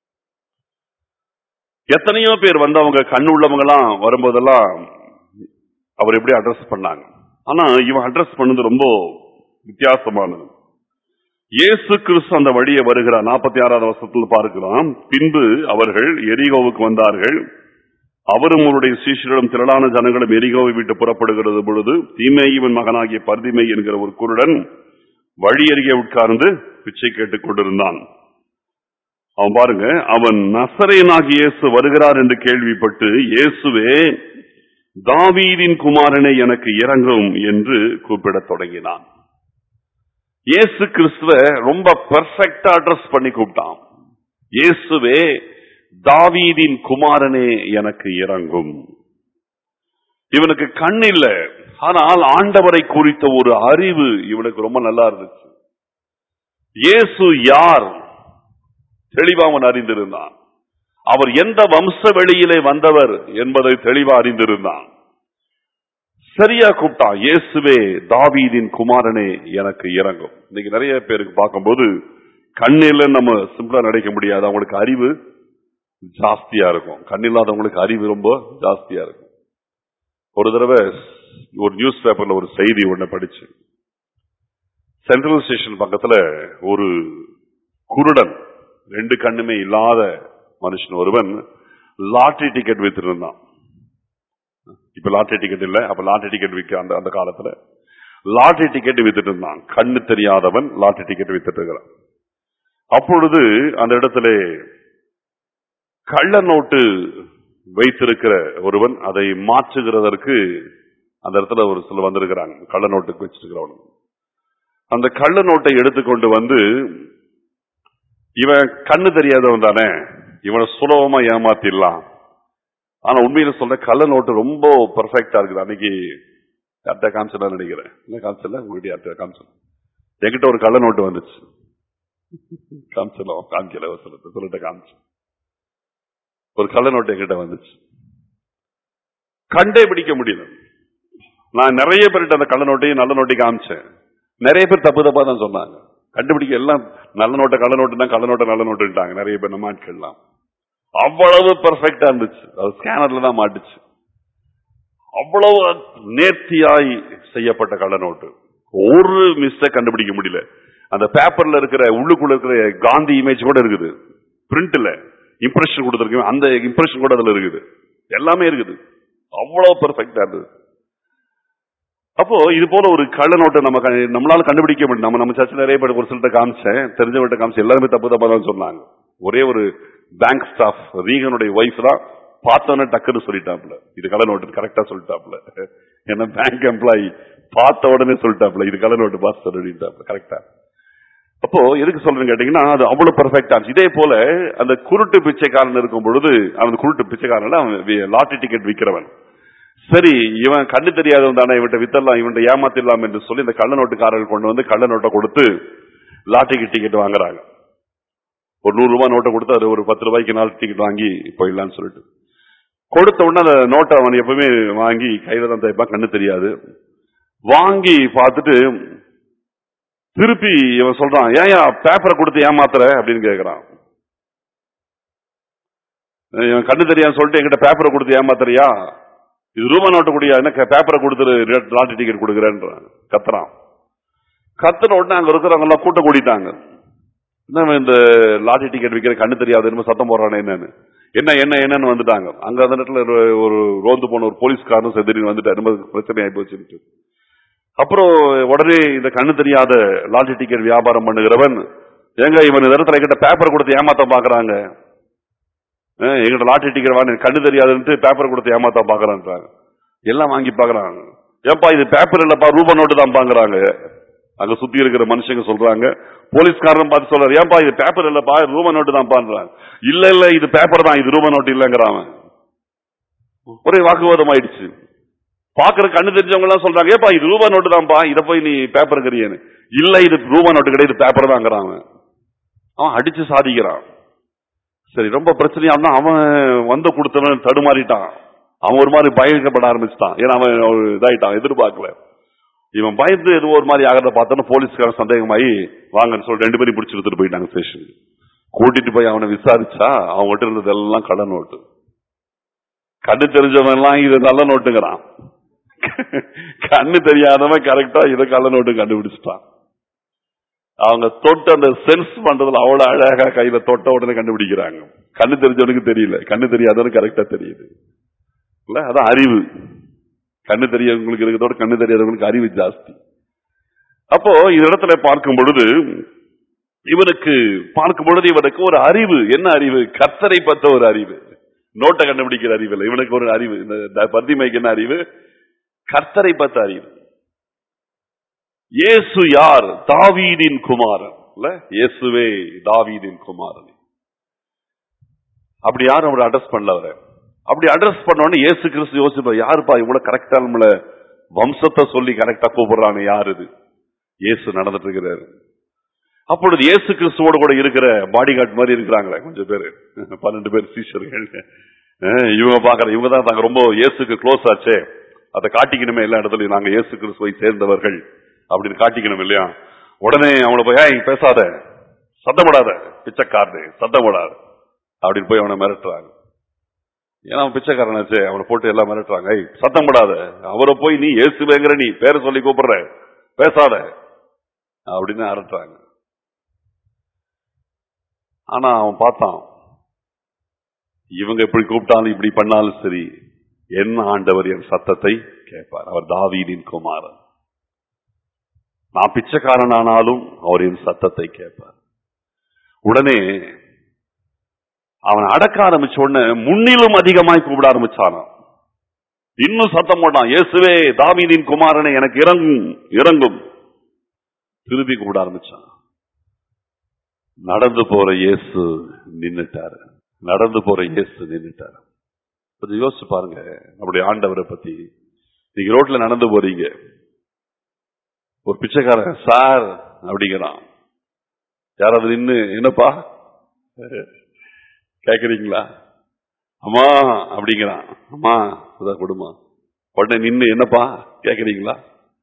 எத்தனையோ பேர் வந்து அவங்க கண்ணு உள்ளவங்க எல்லாம் வரும்போதெல்லாம் அவர் எப்படி அட்ரஸ் பண்ணாங்க. ஆனா இவன் அட்ரஸ் பண்ணது ரொம்ப வித்தியாசமானது. இயேசு கிறிஸ்து அந்த வழியை வருகிறார். 46வது வசனத்தில் பார்க்கலாம், பின்பு அவர்கள் எரிகோவுக்கு வந்தார்கள். அவரும் அவருடைய சீஷர்களும் திரளான ஜனங்களும் எரிகோவை விட்டு புறப்படுகிறது பொழுது, தீமேயுவின் மகனாகிய பர்திமேயு என்கிற ஒரு குருடன் வழி அருகே உட்கார்ந்து பிச்சை கேட்டுக் கொண்டிருந்தான். அவன் பாருங்க, அவன் நசரேயனாகிய இயேசு வருகிறார் என்று கேள்விப்பட்டு, இயேசுவே தாவீதின் குமாரனே எனக்கு இரங்கும் என்று கூப்பிடத் தொடங்கினான். இயேசு கிறிஸ்துவ ரொம்ப பெர்ஃபெக்ட்டா அட்ரஸ் பண்ணி கூப்பிட்டான். இயேசுவே தாவீதின் குமாரனே எனக்கு இரங்கும். இவனுக்கு கண் இல்ல, ஆனால் ஆண்டவரை குறித்த ஒரு அறிவு இவனுக்கு ரொம்ப நல்லா இருந்துச்சு. இயேசு யார் தெளிவா அவன் அறிந்திருந்தான். அவர் எந்த வம்ச வெளியிலே வந்தவர் என்பதை தெளிவா அறிந்திருந்தான். சரியா கூப்பிட்டான், இயேசுவே தாவீதின் குமாரனே எனக்கு இரங்கும். இன்னைக்கு நிறைய பேருக்கு பார்க்கும்போது கண்ணில் நம்ம சிம்பிளா நினைக்க முடியாது, அவங்களுக்கு அறிவு ஜாஸ்தியா இருக்கும். கண்ணில்லாதவங்களுக்கு அறிவு ரொம்ப ஜாஸ்தியா இருக்கும். ஒரு தடவை ஒரு நியூஸ் பேப்பர்ல ஒரு செய்தி ஒண்ணு படிச்சு, சென்ட்ரல் ஸ்டேஷன் பக்கத்துல ஒரு குருடன், ரெண்டு கண்ணுமே இல்லாத மனுஷன் ஒருவன் லாட்டரி டிக்கெட் வித்திருந்தான். இப்ப லாட்டரி டிக்கெட் இல்ல, அப்ப லாட்டரி டிக்கெட் விற்க அந்த காலத்துல லாட்டரி டிக்கெட் வித்துட்டு இருந்தான். கண்ணு தெரியாதவன் லாட்டரி டிக்கெட் வித்துட்டு இருக்கிறான். அப்பொழுது அந்த இடத்துல கள்ள நோட்டு வைத்திருக்கிற ஒருவன் அதை மாற்றுகிறதற்கு அந்த இடத்துல ஒரு சில வந்திருக்கிறாங்க. கள்ள நோட்டுக்கு வச்சிருக்கிறவன் அந்த கள்ள நோட்டை எடுத்துக்கொண்டு வந்து, இவன் கண்ணு தெரியாதவன் தானே, இவனை சுலபமா ஏமாத்திடலாம். ஆனா உண்மையில சொல்ற கள்ள நோட்டு ரொம்ப பெர்ஃபெக்டா இருக்குது. அன்னைக்கு யார்கிட்ட காமிச்சலாம் நினைக்கிறேன், காமிச்சல உங்ககிட்ட யார்கிட்ட காமிச்சல, என்கிட்ட ஒரு கள்ள நோட்டு வந்துச்சு. காமிச்சலாம் காமிக்கல சொல்லிட்ட காமிச்சு, ஒரு கள்ள நோட்டு என்கிட்ட வந்துச்சு. கண்டே பிடிக்க முடியல. நான் நிறைய பேர்கிட்ட அந்த கள்ள நோட்டையும் நல்ல நோட்டையும் காமிச்சேன். நிறைய பேர் தப்பு தப்பா தான் சொன்னாங்க. கண்டுபிடிக்க எல்லாம் நல்ல நோட்டை கள்ள நோட்டு தான், கள்ள நோட்டை நல்ல நோட்டுட்டாங்க நிறைய பேர். நம்ம ஆட்கள்லாம் அவ்வளவு பெர்ஃபெக்டா இருந்துச்சு. அது ஸ்கேனர்ல தான் மாட்டுச்சு. அவ்வளவு நேர்த்தியாய் செய்யப்பட்ட கள்ள நோட்டு. ஒரு மிஸ்டேக் கண்டுபிடிக்க முடியல. அந்த பேப்பர்ல இருக்கிற உள்ளுக்குள்ள இருக்கிற காந்தி இமேஜ் கூட இருக்குது, பிரிண்ட்ல இம்ப்ரெஷன் கொடுத்திருக்கேன், அந்த இம்ப்ரெஷன் கூட அதுல இருக்குது, எல்லாமே இருக்குது. அவ்வளவு பெர்ஃபெக்டா இருந்தது. அப்போ இது போல ஒரு கள்ள நோட்டை நம்மளால கண்டுபிடிக்க முடியும். நம்ம சர்ச்சில் நிறைய பேர் ஒரு சிலர்கிட்ட காமிச்சேன், தெரிஞ்சவர்கிட்ட காமிச்சேன், எல்லாருமே தப்பு தப்பா தான் சொன்னாங்க. ஒரே ஒரு பேங்க் ஸ்டாஃப், ரீகனுடைய ஒய்ஃப் தான் பார்த்தோன்னே டக்குன்னு சொல்லிட்டாப்ல, இது கள்ள நோட்டு, கரெக்டா சொல்லிட்டாப்ல. ஏன்னா பேங்க் எம்ப்ளாயி பார்த்த உடனே சொல்லிட்டாப்ல, இது கள்ள நோட்டு பாஸ் சொல்லிட்டாப்ல கரெக்டா. அப்போ எதுக்கு சொல்றேன்னு கேட்டீங்கன்னா, அது அவ்வளவு பெர்ஃபெக்டா இருந்துச்சு. இதே போல அந்த குருட்டு பிச்சைக்காரன் இருக்கும் பொழுது, அவன் குருட்டு பிச்சைக்காரன், அவன் லாட்டரி டிக்கெட் விற்கிறவன். சரி, இவன் கண்ணு தெரியாதவன் தானே, இவன்ட்ட வித்தரலாம், இவன்ட்ட ஏமாத்திடலாம் என்று சொல்லி இந்த கள்ள நோட்டுக்காரர்கள் கொண்டு வந்து கள்ள நோட்டை கொடுத்து லாட்டரி டிக்கெட் வாங்குறாங்க. ஒரு 100 ரூபாய் நோட்டை கொடுத்து அது ஒரு 10 ரூபாய்க்கு நாள் டிக்கெட் வாங்கி போயிடலான்னு சொல்லிட்டு கொடுத்த உடனே அந்த நோட்டை அவன் எப்பவுமே வாங்கி கையில தான் தைப்பான், கண்ணு தெரியாது. வாங்கி பார்த்துட்டு திருப்பி இவன் சொல்றான், ஏன் பேப்பரை கொடுத்து ஏமாத்துற அப்படின்னு கேக்குறான். இவன் கண்ணு தெரியான்னு சொல்லிட்டு என்கிட்ட பேப்பரை கொடுத்து ஏமாத்துறியா, இது ரூபா நோட்டு கூடியா, என்ன பேப்பரை கொடுத்துரு லாட்டரி டிக்கெட் கொடுக்குறேன்றான். கத்துறான். கத்துன உடனே அங்க இருக்கிறவங்க எல்லாம் கூட்டம் கூடிட்டாங்க. என்ன இந்த லாட்டரி டிக்கெட் விற்கிற கண்ணு தெரியாது என்ன சத்தம் போடுறானே என்னன்னு என்னன்னு வந்துட்டாங்க. அங்க அந்த இடத்துல ஒரு ரோந்து போன ஒரு போலீஸ்காரனும் செதிரின்னு வந்துட்டு ரொம்ப பிரச்சனை ஆகி போச்சு. அப்புறம் உடனே இந்த கண்ணு தெரியாத லாட்டரி டிக்கெட் வியாபாரம் பண்ணுகிறவன், எங்க இவன் இந்த இடத்துல எங்கிட்ட பேப்பர் கொடுத்து ஏமாத்த பாக்குறாங்க, எங்கிட்ட லாட்டரி டிக்கெட் வாங்க கண்ணு தெரியாதுன்ட்டு பேப்பர் கொடுத்து ஏமாத்த பாக்குறான்றாங்க. எல்லாம் வாங்கி பாக்குறாங்க. ஏப்பா இது பேப்பர் இல்லப்பா ரூபா நோட்டு தான் பாக்குறாங்க. அங்க சுத்தி இருக்கிற மனுஷங்க சொல்றாங்க. போலீஸ்காரன் பார்த்து சொல்றாரு, ஏன்பா இது பேப்பர் இல்லப்பா ரூபா நோட்டு தான் பாக்குறாங்க. இல்ல இல்ல இது பேப்பர் தான், இது ரூபா நோட்டு இல்லங்கிறான். ஒரே வாக்குவாதம் ஆயிடுச்சு. பாக்குற கண்ணு தெரிஞ்சவங்க எல்லாம் சொல்றாங்க, ஏப்பா இது ரூபா நோட்டு தான்ப்பா, இதை போய் நீ பேப்பருங்கிறியன்னு. இல்ல இது ரூபா நோட்டு கிடையாது, இது பேப்பர் தான்ங்கிறான். அவன் அடிச்சு சாதிக்கிறான். சரி, ரொம்ப பிரச்சனையா அவன் வந்து கொடுத்தவன் தடுமாறிட்டான். அவன் ஒரு மாதிரி பயக்கப்பட ஆரம்பிச்சுட்டான். ஏன்னா அவன் இதாயிட்டான், எதிர்பார்க்கல. இவன் பயந்து எதுவும் ஒரு மாதிரி ஆகிறத பார்த்தோன்னு போலீஸ்காரன் சந்தேகமாயி வாங்கன்னு சொல்லி 2 பேரும் பிடிச்சி எடுத்துட்டு போயிட்டாங்க ஸ்டேஷன். கூட்டிட்டு போய் அவனை விசாரிச்சா அவங்ககிட்ட இருந்தது எல்லாம் கள்ள நோட்டு. கண்ணு தெரிஞ்சவன் எல்லாம் இது நல்ல நோட்டுங்கிறான். கண்ணு தெரியாதவன் கரெக்டா இதை கள்ள நோட்டு கண்டுபிடிச்சிட்டான். அவங்க தொட்டு அந்த சென்ஸ் பண்றதுல அவ்வளவு அழகா கையில தொட்ட உடனே கண்டுபிடிக்கிறாங்க. கண்ணு தெரிஞ்சவனுக்கு தெரியல, கண்ணு தெரியாதவனுக்கு கரெக்டா தெரியுது. இல்ல அதான் அறிவு. கண்ணு தெரியவங்களுக்கு இருக்கிறதோட கண்ணு தெரியாதவங்களுக்கு அறிவு ஜாஸ்தி. அப்போ இந்த இடத்துல பார்க்கும் பொழுது இவனுக்கு ஒரு அறிவு. என்ன அறிவு? கர்த்தரை பத்த ஒரு அறிவு. நோட்டை கண்டுபிடிக்கிற அறிவு இல்லை, இவனுக்கு ஒரு அறிவு. இந்த பத்திமைக்கு என்ன அறிவு? கர்த்தரை பத்த அறிவு. இயேசு யார்? தாவீதின் குமாரன். இல்ல இயேசுவே தாவீதின் குமாரன். அப்படி யாரும் அவரை அட்ரஸ் பண்ணல. அவரை அப்படி அட்ரஸ் பண்ணோன்னு இயேசு கிறிஸ்து யோசிப்பார், யாருப்பா இவ்வளவு கரெக்டா நம்மள வம்சத்தை சொல்லி கரெக்டா கூப்பிடுறாங்க, யாரு இது? இயேசு நடந்துட்டு இருக்கிறாரு. அப்பொழுது இயேசு கிறிஸ்துவோட கூட இருக்கிற பாடி கார்டு மாதிரி இருக்கிறாங்களே கொஞ்சம் பேரு, 12 பேர் சீஷர்கள். இவங்க பாக்குற இவங்க தான் தாங்க ரொம்ப இயேசுக்கு க்ளோஸ் ஆச்சே, அதை காட்டிக்கணுமே எல்லா இடத்துலயும் நாங்க இயேசு கிறிஸ்துவை சேர்ந்தவர்கள் அப்படின்னு காட்டிக்கணும் இல்லையா? உடனே அவனை போய் பேசாத, சத்தப்படாத, பிச்சைக்காரனே சத்தப்படாத அப்படின்னு போய் அவனை மிரட்டுறாங்க. ஏன்னா அவன் பிச்சைக்காரனாச்சே, அவனை போட்டு எல்லாம் மிரட்டுறாங்க. சத்தம் படாத, அவரை போய் நீ இயேசுவேங்கிற நீ பேரை சொல்லி கூப்பிடுற, பேசாத அப்படின்னு அரட்டுறாங்க. ஆனா அவன் பார்த்தான், இவங்க எப்படி கூப்பிட்டாலும் இப்படி பண்ணாலும் சரி, என்ன ஆண்டவர் என் சத்தத்தை கேட்பார். அவர் தாவீதின் குமாரன். நான் பிச்சைக்காரன் ஆனாலும் அவர் என் சத்தத்தை கேட்பார். உடனே அவன் அடக்க ஆரம்பிச்ச உடனே முன்னிலும் அதிகமாய் கூப்பிட ஆரம்பிச்சான். இன்னும் சத்தம் போட்டான், இயேசுவே தாவீதின் குமாரனே எனக்கு இறங்கும் இறங்கும். திருப்பி கூப்பிட ஆரம்பிச்சான். நடந்து போற இயேசு நின்னுட்டாரு. நடந்து போற இயேசு நின்னுட்டாரு. கொஞ்சம் யோசிச்சு பாருங்க நம்முடைய ஆண்டவரை பத்தி. நீங்க ரோட்ல நடந்து போறீங்க, ஒரு பிச்சைக்காரன் சார் அப்படிங்கிறான். யாராவது நின்னு என்னப்பா கேக்குறீங்களா? அம்மா அப்படிங்கிறான். அம்மா இதான் கொடுமா. உடனே நின்னு என்னப்பா கேக்குறீங்களா?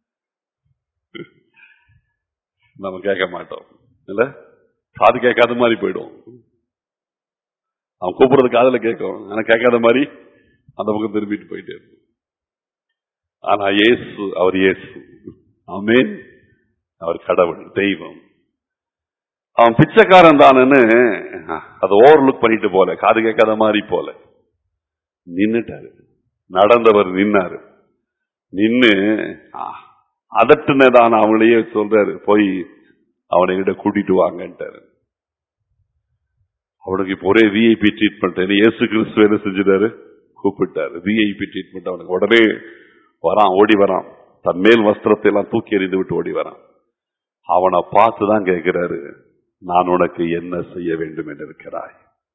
நம்ம கேட்க மாட்டோம் இல்ல, காது கேட்காத மாதிரி போயிடும். அவன் கூப்பிடுறது காதுல கேட்கும், ஆனா கேட்காத மாதிரி அந்த பக்கம் திரும்பிட்டு போயிட்டே இருக்கும். ஆனா இயேசு, அவர் இயேசு, ஆமென், அவர் கடவுள், தெய்வம். அவன் பிச்சைக்காரன் தானு அதை ஓவர்லுக் பண்ணிட்டு போல, காது கேட்காத மாதிரி போல நின்னுட்டாரு. நடந்தவர் நின்னாரு. நின்னு அதட்டுனதான அவங்களையே சொல்றாரு, போய் அவனை கிட்ட கூட்டிட்டு வாங்கன்ட்டாரு. அவனுக்கு இப்ப ஒரே விஐபி ட்ரீட்மெண்ட். இயேசு கிறிஸ்து என்ன செஞ்சிட்டாரு? கூப்பிட்டாரு. VIP treatment. அவனுக்கு உடனே வரான், ஓடி வரான். தன் மேல் வஸ்திரத்தை எல்லாம் தூக்கி எறிந்து விட்டு ஓடி வரான். அவனை பார்த்துதான் கேட்கிறாரு, நான் உனக்கு என்ன செய்ய வேண்டும் என்று இருக்கிறாய்?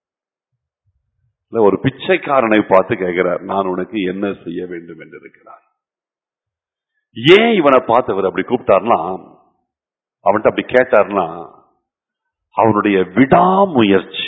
ஒரு பிச்சைக்காரனை பார்த்து கேட்கிறார், நான் உனக்கு என்ன செய்ய வேண்டும் என்று இருக்கிறாய்? ஏன் இவனை பார்த்தவர் அப்படி கூப்பிட்டார்னா, அவன்கிட்ட அப்படி கேட்டார்னா, அவனுடைய விடாமுயற்சி.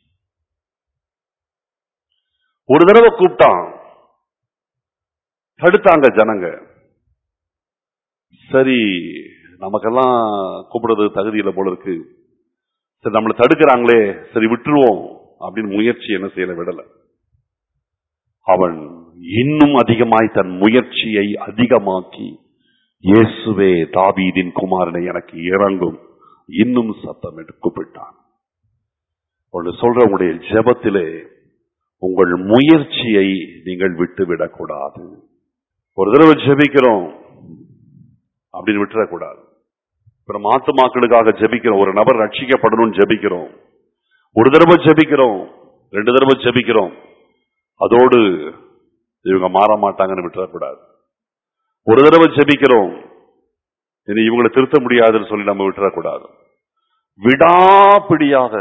ஒரு தடவை கூப்பிட்டான், தடுத்தாங்க ஜனங்க. சரி நமக்கெல்லாம் கூப்பிடுறது தகுதியில போல இருக்கு, சரி நம்மளை தடுக்கிறாங்களே, சரி விட்டுருவோம் அப்படின்னு முயற்சி என்ன செய்யல, விடல. அவன் இன்னும் அதிகமாய் தன் முயற்சியை அதிகமாக்கி, இயேசுவே தாவீதின் குமாரனை எனக்கு இறங்கும் இன்னும் சத்தம் என்று கூப்பிட்டான். ஒன்று சொல்ற, உங்களுடைய ஜெபத்திலே உங்கள் முயற்சியை நீங்கள் விட்டுவிடக்கூடாது. ஒரு தடவை ஜெபிக்கிறோம் அப்படின்னு விட்டுறக்கூடாது. நம்ம ஆத்துமாக்களுக்காக ஜெபிக்கிறோம், ஒரு நபர் ரட்சிக்கப்படணும்னு ஜெபிக்கிறோம், ஒரு தடவை ஜெபிக்கிறோம், 2 தடவை ஜெபிக்கிறோம், அதோடு இவங்க மாற மாட்டாங்கன்னு விட்டுறக்கூடாது. ஒரு தடவை ஜெபிக்கிறோம், இனி இவங்களை திருத்த முடியாதுன்னு சொல்லி நம்ம விட்டுறக்கூடாது. விடாப்பிடியாக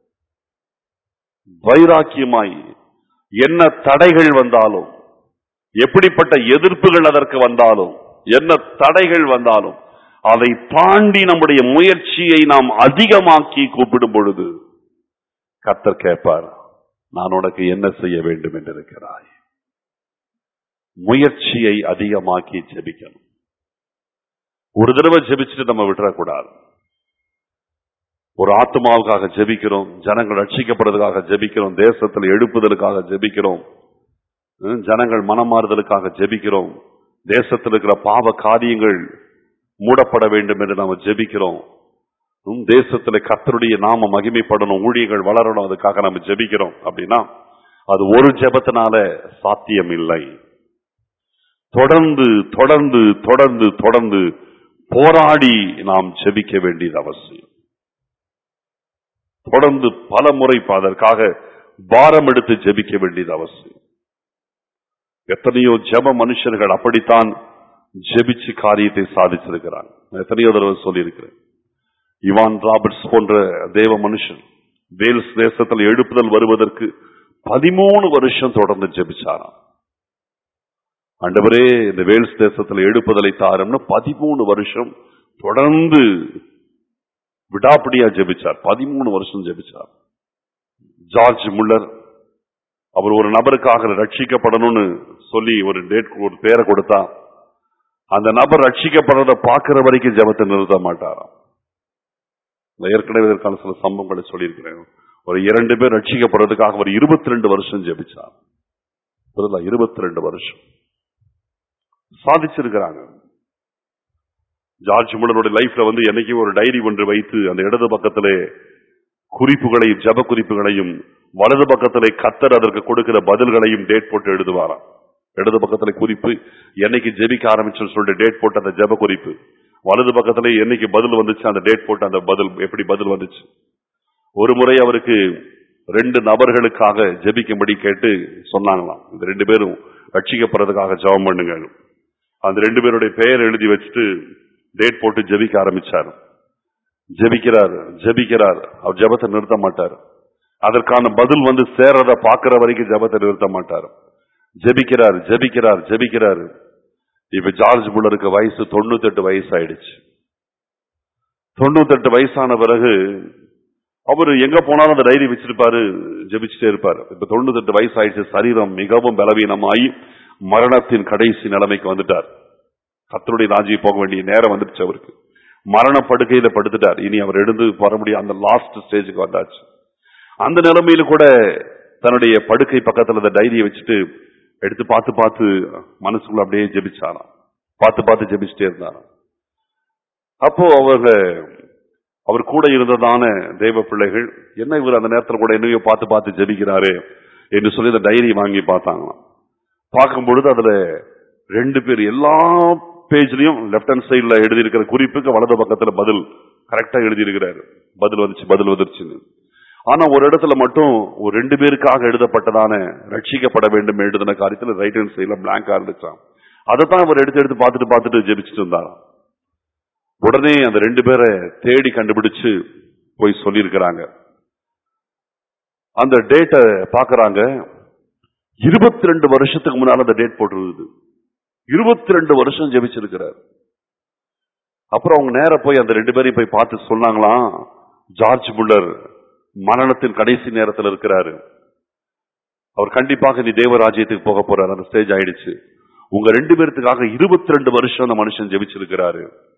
வைராக்கியமாய் என்ன தடைகள் வந்தாலும், எப்படிப்பட்ட எதிர்ப்புகள் அதற்கு வந்தாலும், என்ன தடைகள் வந்தாலும் அதை தாண்டி நம்முடைய முயற்சியை நாம் அதிகமாக்கி கூப்பிடும் பொழுது கர்த்தர் கேட்பார், நான் உனக்கு என்ன செய்ய வேண்டும் என்று இருக்கிறாய். முயற்சியை அதிகமாக்கி ஜெபிக்கணும். ஒரு தடவை ஜெபிச்சுட்டு நம்ம விட்டுறக்கூடாது. ஒரு ஆத்மாவுக்காக ஜெபிக்கிறோம், ஜனங்கள் ரட்சிக்கப்படுறதுக்காக ஜெபிக்கிறோம், தேசத்தில் எழுப்புதலுக்காக ஜெபிக்கிறோம், ஜனங்கள் மனமாறுதலுக்காக ஜெபிக்கிறோம், தேசத்தில் இருக்கிற பாவ காரியங்கள் மூடப்பட வேண்டும் என்று நாம ஜெபிக்கிறோம், தேசத்தில் கர்த்தருடைய நாம மகிமைப்படணும், ஊழியர்கள் வளரணும், அதுக்காக நம்ம ஜெபிக்கிறோம். அப்படின்னா அது ஒரு ஜெபத்தினால சாத்தியம் இல்லை. தொடர்ந்து தொடர்ந்து தொடர்ந்து தொடர்ந்து போராடி நாம் ஜெபிக்க வேண்டியது அவசியம். தொடர்ந்து பல முறை அதற்காக பாரம் எடுத்து ஜெபிக்க வேண்டியது அவசியம். எத்தனையோ ஜெப மனுஷர்கள் அப்படித்தான் ஜெபிச்சு காரியத்தை சாதிச்சிருக்கிறாங்க. எத்தனையோ தடவை சொல்லியிருக்கிறேன். இவான் ராபர்ட்ஸ் போன்ற தேவ மனுஷன் வேல்ஸ் தேசத்தில் எழுப்புதல் வருவதற்கு 13 வருஷம் தொடர்ந்து ஜெபிச்சாராம். ஆண்டவரே, இந்த வேல்ஸ் தேசத்தில் எழுப்புதலை தாரும்னு 13 வருஷம் தொடர்ந்து விடாப்பிடியா ஜெபிச்சார். 13 வருஷம் ஜெபிச்சார். ஜார்ஜ் முல்லர், அவர் ஒரு நபருக்காக ரட்சிக்கப்படணும்னு சொல்லி ஒரு பேரை கொடுத்தா, அந்த நபர் ரட்சிக்கப்படுறத பார்க்கிற வரைக்கும் ஜெபத்தை நிறுத்த மாட்டாராம். ஏற்கனவே இதற்கான சில சம்பவங்களை சொல்லியிருக்கிறேன். ஒரு 2 பேர் ரட்சிக்கப்படுறதுக்காக அவர் 22 வருஷம் ஜெபிச்சார். 22 வருஷம் சாதிச்சிருக்கிறாங்க. ஜார்ஜ் முல்லருடைய லைஃப்ல என்னைக்கு ஒரு டைரி ஒன்று வைத்து அந்த இடது பக்கத்திலே குறிப்புகளையும் ஜப குறிப்புகளையும், வலது பக்கத்திலே கர்த்தர் அதற்கு கொடுக்கிற பதில்களையும் டேட் போட்டு எழுதுவாராம். இடது பக்கத்திலே குறிப்பு, என்னைக்கு ஜெபிக்க ஆரம்பிச்சுன்னு சொல்லிட்டு டேட் போட்டு அந்த ஜப குறிப்பு, வலது பக்கத்திலே என்னைக்கு பதில் வந்துச்சு அந்த டேட் போட்டு அந்த பதில் எப்படி பதில் வந்துச்சு. ஒரு முறை அவருக்கு 2 நபர்களுக்காக ஜெபிக்கும்படி கேட்டு சொன்னாங்களாம். இந்த 2 பேரும் ரட்சிக்கப்படுறதுக்காக ஜெபம் பண்ணுங்க. அந்த 2 பேருடைய பெயர் எழுதி வச்சுட்டு டேட் போட்டு ஜெபிக்க ஆரம்பிச்சார். ஜெபிக்கிறார் ஜெபிக்கிறார், அவர் ஜெபத்தை நிறுத்த மாட்டார். அதற்கான பதில் சேரத பாக்குற வரைக்கும் ஜெபத்தை நிறுத்த மாட்டார். ஜெபிக்கிறார் ஜெபிக்கிறார் ஜெபிக்கிறார். இப்ப ஜார்ஜ் முல்லருக்கு வயசு 98 வயசு ஆயிடுச்சு. 98 வயசான பிறகு அவரு எங்க போனாலும் அந்த டைரி வச்சிருப்பாரு, ஜெபிச்சுட்டே இருப்பாரு. இப்ப 98 வயசு ஆயிடுச்சு. சரீரம் மிகவும் பலவீனமாயி மரணத்தின் கடைசி நிலைமைக்கு வந்துட்டார். கர்த்தருடைய ராஜ்யம் போக வேண்டிய நேரம் வந்துடுச்சு. அவருக்கு மரண படுக்கையில படுத்துட்டார். இனி அவர் எழுந்து வர முடியாது. அந்த லாஸ்ட் ஸ்டேஜுக்கு வந்தாச்சு. அந்த நிலைமையில கூட தன்னுடைய படுக்கை பக்கத்துல அந்த டைரியை வச்சுட்டு எடுத்து பார்த்து பார்த்து மனசுக்குள்ள அப்படியே ஜெபிச்சாராம். பார்த்து பார்த்து ஜெபிச்சுட்டே இருந்தாராம். அப்போ அவர் கூட இருந்ததான தேவ பிள்ளைகள், என்ன இவர் அந்த நேரத்தில் கூட என்னையோ பார்த்து பார்த்து ஜெபிக்கிறாரு என்று சொல்லி அந்த டைரி வாங்கி பார்த்தாங்களாம். பார்க்கும் பொழுது அதுல 2 பேர் எல்லா பேஜ்லயும் லெப்ட் ஹேண்ட் சைட்ல எழுதி இருக்கிற குறிப்புக்கு வலது பக்கத்துல பதில் கரெக்டா எழுதி இருக்கிறாரு. பதில் வந்துருச்சுன்னு. ஆனா ஒரு இடத்துல மட்டும் ஒரு 2 பேருக்காக எழுதப்பட்டதான ரட்சிக்கப்பட வேண்டும் எழுதின காரியத்துல ரைட் ஹேண்ட் சைட்ல பிளாங்கா இருந்துச்சான். அதைத்தான் அவர் எடுத்து பார்த்துட்டு ஜெபிச்சுட்டு இருந்தாராம். உடனே அந்த 2 பேரை தேடி கண்டுபிடிச்சு போய் சொல்லி இருக்கிறாங்க. அந்த டேட்டை பாக்குறாங்க. 22 வருஷத்துக்கு முன்னால அந்த டேட் போட்டுருது. 22 வருஷம் ஜெபிச்சிருக்கிறார். அப்புறம் அவங்க நேர போய் அந்த 2 பேரையும் போய் பார்த்து சொன்னாங்களாம், ஜார்ஜ் முல்லர் மரணத்தின் கடைசி நேரத்தில் இருக்கிறாரு, அவர் கண்டிப்பாக நீ தேவராஜ்யத்துக்கு போக போறாரு, அந்த ஸ்டேஜ் ஆயிடுச்சு. உங்க 2 பேருக்காக 22 வருஷம் அந்த மனுஷன் ஜெபிச்சிருக்கிறாரு.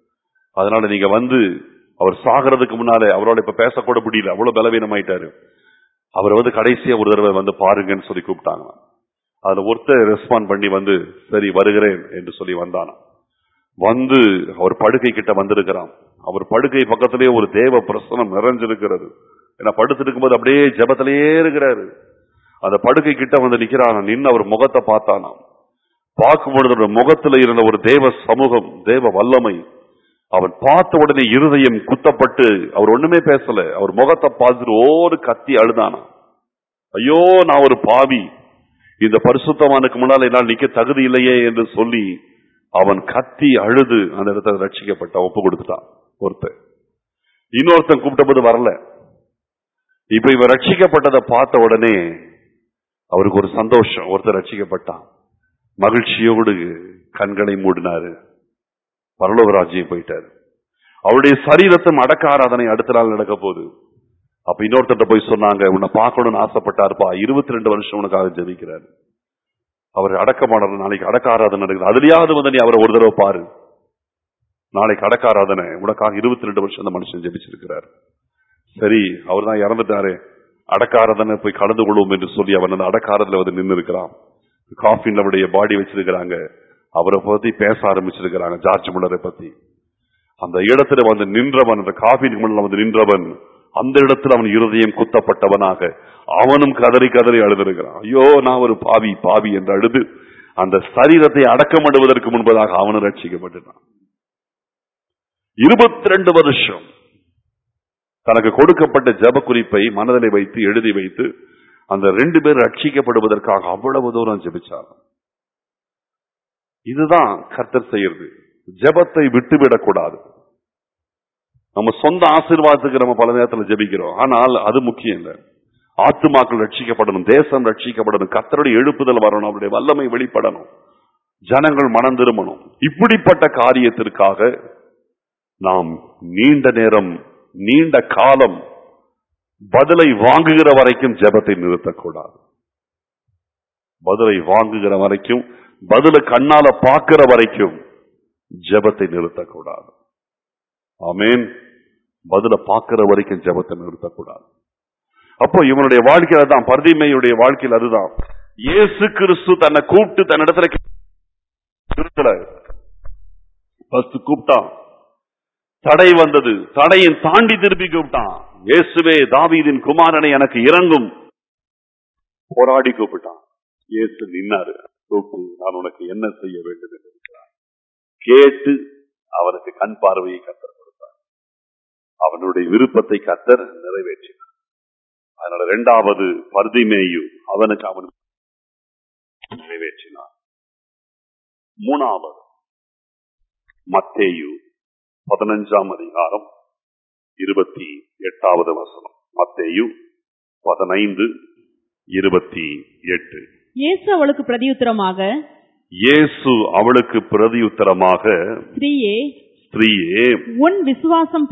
அதனால நீங்க வந்து அவர் சாகிறதுக்கு முன்னாலே அவரோட இப்ப பேசக்கூட முடியல, அவ்வளவு பலவீனமாயிட்டாரு. அவர் வந்து கடைசியா ஒரு தடவை வந்து பாருங்கன்னு சொல்லி கூப்பிட்டாங்க. அதுல ஒருத்தர் ரெஸ்பாண்ட் பண்ணி வந்து சரி வருகிறேன் என்று சொல்லி வந்தானா. வந்து அவர் படுக்கை கிட்ட வந்திருக்கிறான். அவர் படுக்கை பக்கத்திலேயே ஒரு தேவ பிரசனம் நிறைஞ்சிருக்கிறது. ஏன்னா படுத்துட்டு இருக்கும்போது அப்படியே ஜெபத்திலேயே இருக்கிறாரு. அந்த படுக்கை கிட்ட வந்து நிக்கிறான். நின்று அவர் முகத்தை பார்த்தானாம். பார்க்கும் பொழுது முகத்துல இருந்த ஒரு தேவ சமூகம், தேவ வல்லமை. அவன் பார்த்த உடனே இருதயம் குத்தப்பட்டு அவர் ஒண்ணுமே பேசல. அவர் முகத்தை பார்த்துட்டு ஓடு கத்தி அழுதானா. ஐயோ நான் ஒரு பாவி, இந்த பரிசுத்தவானுக்கு முன்னால் என்னால் நிக்க தகுதி இல்லையே என்று சொல்லி அவன் கத்தி அழுது அந்த இடத்துல ரட்சிக்கப்பட்ட ஒப்பு கொடுத்துட்டான். ஒருத்தன் இன்னொருத்தன் கூப்பிட்ட போது வரல. இப்ப இவன் ரட்சிக்கப்பட்டதை பார்த்த உடனே அவருக்கு ஒரு சந்தோஷம். ஒருத்தர் ரட்சிக்கப்பட்டான், மகிழ்ச்சியோடு கண்களை மூடினாரு, பரலோக ராஜ்யம் போயிட்டாரு. அவருடைய சரீரத்தை அடக்க ஆராதனை அடுத்த நாள் நடக்க போகுது. அப்ப இன்னொருத்தட்ட போய் சொன்னாங்க, உன்னை பார்க்கணும்னு ஆசைப்பட்டாருப்பா, 22 வருஷம் உனக்காக ஜெபிக்கிறாரு. அவர் அடக்கமான நாளைக்கு அடக்க ஆராதனை நடக்குது, அதுலயாவது வந்து நீ அவரை ஒரு தடவை பாரு. நாளைக்கு அடக்க ஆராதனை உனக்காக 22 வருஷம் அந்த மனுஷன் ஜெபிச்சிருக்கிறார். சரி அவர் தான் இறந்துட்டாரு, அடக்க ஆராதனை போய் கலந்து கொள்வோம் என்று சொல்லி அவன் அந்த அடக்க ஆராதனை வந்து நின்று இருக்கிறான். காஃபின் அவருடைய பாடி வச்சிருக்கிறாங்க, அவரை பத்தி பேச ஆரம்பிச்சிருக்கிறாங்க, ஜார்ஜ் முல்லரை பத்தி. அந்த இடத்துல வந்து நின்றவன், அந்த காஃபின் முன்னால் வந்து நின்றவன், அந்த இடத்துல அவன் இருதயம் குத்தப்பட்டவனாக அவனும் கதறி கதறி அழுதிருக்கிறான். ஐயோ நான் ஒரு பாவி பாவி என்று அழுது அந்த சரீரத்தை அடக்கம் பண்ணுவதற்கு முன்பதாக அவனும் ரட்சிக்கப்பட்டான். 22 வருஷம் தனக்கு கொடுக்கப்பட்ட ஜெப குறிப்பை மனதிலே வைத்து எழுதி வைத்து அந்த 2 பேர் ரட்சிக்கப்படுவதற்காக அவ்வளவு தூரம் ஜெபிச்சாங்க. இதுதான் கர்த்தர் செய்யறது. ஜெபத்தை விட்டுவிடக்கூடாது. நம்ம சொந்த ஆசீர்வாதத்துக்கு நம்ம பல நேரத்தில் ஜெபிக்கிறோம், ஆனால் அது முக்கியம் இல்லை. ஆத்துமாக்கள் ரட்சிக்கப்படணும், தேசம் ரட்சிக்கப்படணும், கர்த்தருடைய எழுப்புதல் வரணும், அவருடைய வல்லமை வெளிப்படணும், ஜனங்கள் மனம் திரும்பணும். இப்படிப்பட்ட காரியத்திற்காக நாம் நீண்ட நேரம் நீண்ட காலம் பதிலை வாங்குகிற வரைக்கும் ஜெபத்தை நிறுத்தக்கூடாது. பதிலை வாங்குகிற வரைக்கும், பதில கண்ணால பார்க்கிற வரைக்கும் ஜெபத்தை நிறுத்தக்கூடாது. ஆமென். பதில பார்க்கிற வரைக்கும் ஜெபத்தை நிறுத்தக்கூடாது. அப்போ இவனுடைய வாழ்க்கையில தான், பர்திமேயுடைய வாழ்க்கையில் அதுதான். இயேசு கிறிஸ்து தன்னை கூப்பிட்டு தன்னிடத்துல கூப்பிட்டான், தடை வந்தது, தடையின் தாண்டி திருப்பி கூப்பிட்டான். இயேசுவே தாவீதின் குமாரனை எனக்கு இறங்கும், போராடி கூப்பிட்டான். இயேசு நின்னாரு, கூப்பிட்டு நான் உனக்கு என்ன செய்ய வேண்டும் என்று கேட்டு அவனுக்கு கண் பார்வையை கர்த்தர் கொடுத்தார். அவனுடைய விருப்பத்தை கர்த்தர் நிறைவேற்றினார். அதனால 2வது பர்திமேயு அவனுக்கு அவன் நிறைவேற்றினார். 3வது மத்தேயு 15ஆம் அதிகாரம் 28வது வசனம். மத்தேயு 15:28. இயேசு அவளுக்கு பிரதியுத்தரமாக, ஸ்திரீயே, உன் விசுவாசம்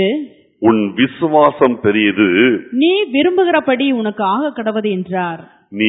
பெரிது, நீ விரும்புகிறபடி உனக்கு ஆக கடவது என்றார்.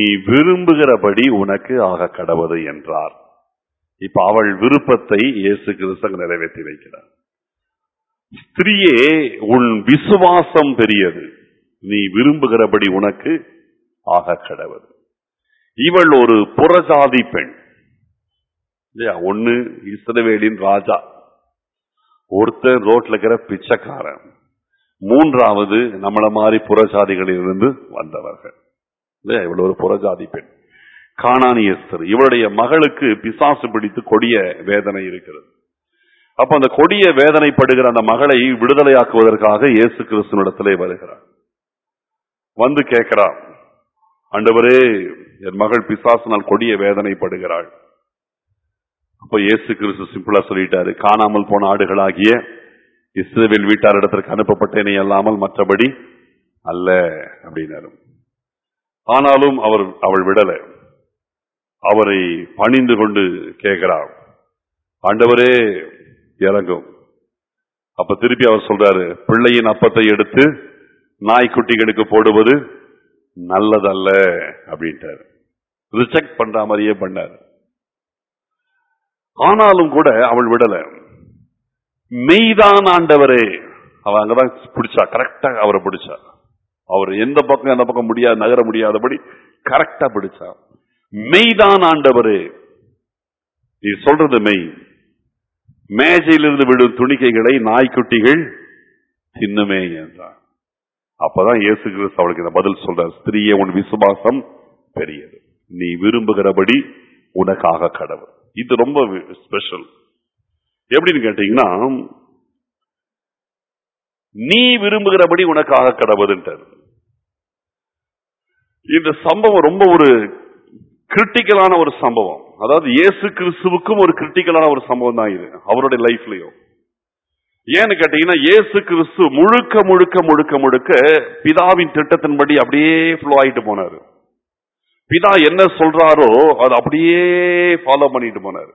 இப்ப அவள் விருப்பத்தை இயேசு கிறிஸ்து நிறைவேற்றி வைக்கிறார். ஸ்திரீயே, உன் விசுவாசம் பெரியது, நீ விரும்புகிறபடி உனக்கு ஆக கடவது. இவள் ஒரு புறஜாதி பெண். ஒன்னு இஸ்ரவேலின் ராஜா, ஒருத்தர் ரோட்ல இருக்கிற பிச்சைக்காரன், 3வது நம்மள மாதிரி புறஜாதிகளில் இருந்து வந்தவர்கள். இவள் ஒரு புறஜாதி பெண், கானானியஸ்தர். இவளுடைய மகளுக்கு பிசாசு பிடித்து கொடிய வேதனை இருக்கிறது. அப்ப அந்த கொடிய வேதனைப்படுகிற அந்த மகளை விடுதலையாக்குவதற்காக இயேசு கிறிஸ்துவிடத்திலே வருகிறார். வந்து கேட்கிறார், ஆண்டவரே, என் மகள் பிசாசினால் கொடிய வேதனைப்படுகிறாள். அப்ப இயேசு கிறிஸ்து சிம்பிளா சொல்லிட்டாரு, காணாமல் போன ஆடுகளாகிய இஸ்ரவேல் வீட்டாரிடத்திற்கு அனுப்பப்பட்டேனே அல்லாமல் மற்றபடி அல்ல அப்படின்னாரு. ஆனாலும் அவள் விடல. அவரை பணிந்து கொண்டு கேட்கிறார், ஆண்டவரே இறங்கும். அப்ப திருப்பி அவர் சொல்றாரு, பிள்ளையின் அப்பத்தை எடுத்து நாய்க்குட்டிகளுக்கு போடுவது நல்லதல்ல அப்படின்ட்டாரு. ரிஜெக்ட் பண்ற மாதிரியே பண்ணாரு. ஆனாலும் கூட அவள் விடல. மெய்தான் ஆண்டவரே. அவன் அங்கதான் பிடிச்சா, கரெக்டா அவரை பிடிச்சா. அவர் எந்த பக்கம் அந்த பக்கம் முடியாது, நகர முடியாதபடி கரெக்டா பிடிச்சா. மெய்தான் ஆண்டவரே, நீ சொல்றது மெய். மேஜையிலிருந்து விடும் துணிக்கைகளை நாய்க்குட்டிகள் தின்னுமே என்றார். அப்பதான் இயேசு கிறிஸ்து அவளுக்கு இந்த பதில் சொல்றார், ஸ்திரீயே, உன் விசுவாசம் பெரியது, நீ விரும்புகிறபடி உனக்காக கடவுள். இது ரொம்ப ஸ்பெஷல். எப்படின்னு கேட்டீங்கன்னா, நீ விரும்புகிறபடி உனக்காக கடவுள்ன்றார். இந்த சம்பவம் ரொம்ப ஒரு கிரிட்டிக்கலான ஒரு சம்பவம். அதாவது இயேசு கிறிஸ்துவுக்கும் ஒரு கிரிட்டிக்கலான ஒரு சம்பவம் தான் இது, அவருடைய லைஃப்லயும். ஏன்னு கேட்டீங்கன்னா, இயேசு கிறிஸ்து முழுக்க முழுக்க முழுக்க முழுக்க பிதாவின் திட்டத்தின்படி அப்படியே ஃப்ளோ ஆயிட்டு போனாரு. பிதா என்ன சொல்றாரோ அது அப்படியே ஃபாலோ பண்ணிட்டு போனாரு.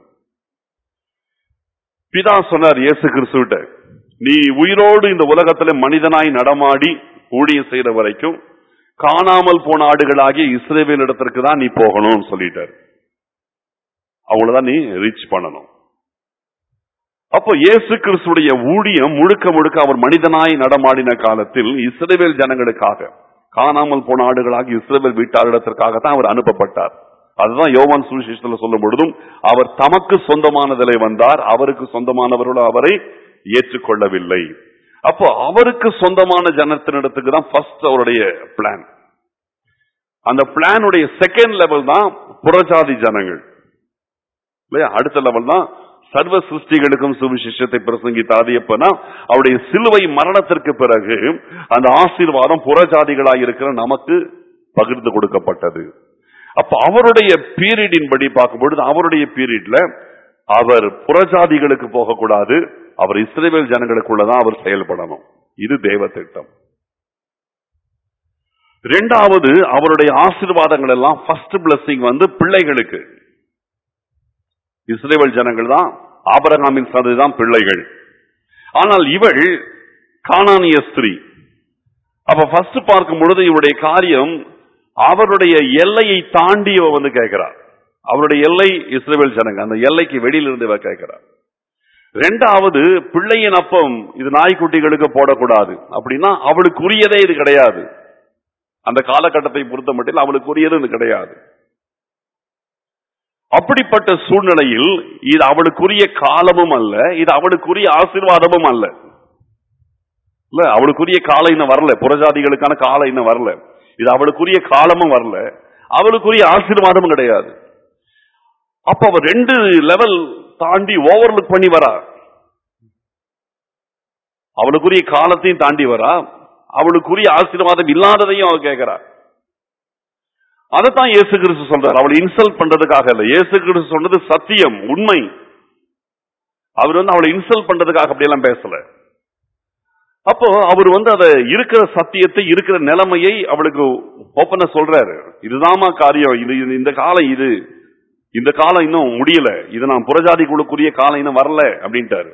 பிதா சொன்னார் இயேசு கிறிஸ்துவிட்ட, நீ உயிரோடு இந்த உலகத்துல மனிதனாய் நடமாடி ஊழியம் செய்யற வரைக்கும் காணாமல் போன ஆடுகளாகிய இஸ்ரவேல் இடத்திற்கு தான் நீ போகணும்னு சொல்லிட்டார். அவங்களதான் நீ ரீச் பண்ணணும். அப்போ இயேசு கிறிஸ்துடைய ஊழியம் முழுக்க முழுக்க அவர் மனிதனாய் நடமாடின காலத்தில் இஸ்ரவேல் ஜனங்களுக்காக, காணாமல் போன ஆடுகளாகிய இஸ்ரவேல் வீட்டாரிடத்திற்காகத்தான் அவர் அனுப்பப்பட்டார். அதுதான் யோவான் சுவிசேஷத்துல சொல்லும் பொழுதும், அவர் தமக்கு சொந்தமானதிலே வந்தார், அவருக்கு சொந்தமானவர்களோ அவரை ஏற்றுக்கொள்ளவில்லை. அப்போ அவருக்கு சொந்தமான ஜனத்தினிடத்துக்கு தான் ஃபர்ஸ்ட் அவருடைய பிளான். அந்த பிளானுடைய செகண்ட் லெவல் தான் புறஜாதி ஜனங்கள். அடுத்த லெவல் தான் சர்வ சிருஷ்டிகளுக்கும் சுவிசேஷத்தை பிரசங்கித்தாது. எப்பனா அவருடைய சிலுவை மரணத்திற்கு பிறகு அந்த ஆசீர்வாதம் புறஜாதிகளாக இருக்கிற நமக்கு பகிர்ந்து கொடுக்கப்பட்டது. அப்ப அவருடைய பீரியடின் படி பார்க்கும்பொழுது, அவருடைய பீரியட்ல அவர் புறஜாதிகளுக்கு போகக்கூடாது, அவர் இஸ்ரவேல் ஜனங்களுக்குள்ளதான் அவர் செயல்படணும். இது தேவ திட்டம். இரண்டாவது, அவருடைய ஆசீர்வாதங்கள் எல்லாம் ஃபர்ஸ்ட் பிளஸிங் வந்து பிள்ளைகளுக்கு. இஸ்ரவேல் ஜனங்கள் தான், ஆபிரகாமின் சந்ததி தான் பிள்ளைகள். ஆனால் இவள் கானானிய ஸ்திரீ. அப்ப ஃபர்ஸ்ட் பார்க்கும் பொழுது இவருடைய காரியம் அவருடைய எல்லையை தாண்டி இவ வந்து கேட்கிறார். அவருடைய எல்லை இஸ்ரவேல் ஜனங்க, அந்த எல்லைக்கு வெளியில இருந்து இவ கேட்கிறார். இரண்டாவது, பிள்ளையின் அப்பம் இது நாய்க்குட்டிகளுக்கு போடக்கூடாது அப்படின்னா அவளுக்குரியதே இது கிடையாது. அந்த காலகட்டத்தை பொறுத்த மட்டும் அவளுக்குரியது இது கிடையாது. அப்படிப்பட்ட சூழ்நிலையில் இது அவளுக்குரிய காலமும் அல்ல, இது அவளுக்குரிய ஆசீர்வாதமும் அல்ல. இல்ல, அவளுக்குரிய காலம் இன்னும் வரல, புறஜாதிகளுக்கான காலம் இன்னும் வரல. இது அவளுக்குரிய காலமும் வரல, அவளுக்குரிய ஆசீர்வாதமும் கிடையாது. அப்ப அவ ரெண்டு லெவல் தாண்டி ஓவர்லுக் பண்ணி வரா. அவளுக்குரிய காலத்தையும் தாண்டி வரா, அவளுக்குரிய ஆசீர்வாதம் இல்லாததையும் அவ கேட்கிறா. அதைத்தான் இயேசு கிறிஸ்து சொல்றார். அவளை இன்சல்ட் பண்றதுக்காக இல்ல. இயேசு கிறிஸ்து சொன்னது சத்தியம், உண்மை. அவர் வந்து அவளை இன்சல்ட் பண்றதுக்காக அப்படியெல்லாம் பேசல. அப்போ அவர் வந்து அதை இருக்கிற சத்தியத்தை, இருக்கிற நிலைமையை அவளுக்கு ஓப்பனா சொல்றாரு. இதுதாமா காரியம், இது இந்த காலம், இது இந்த காலம் இன்னும் முடியல, இது நான் புறஜாதி குழுக்குரிய காலம் இன்னும் வரல அப்படின்ட்டாரு.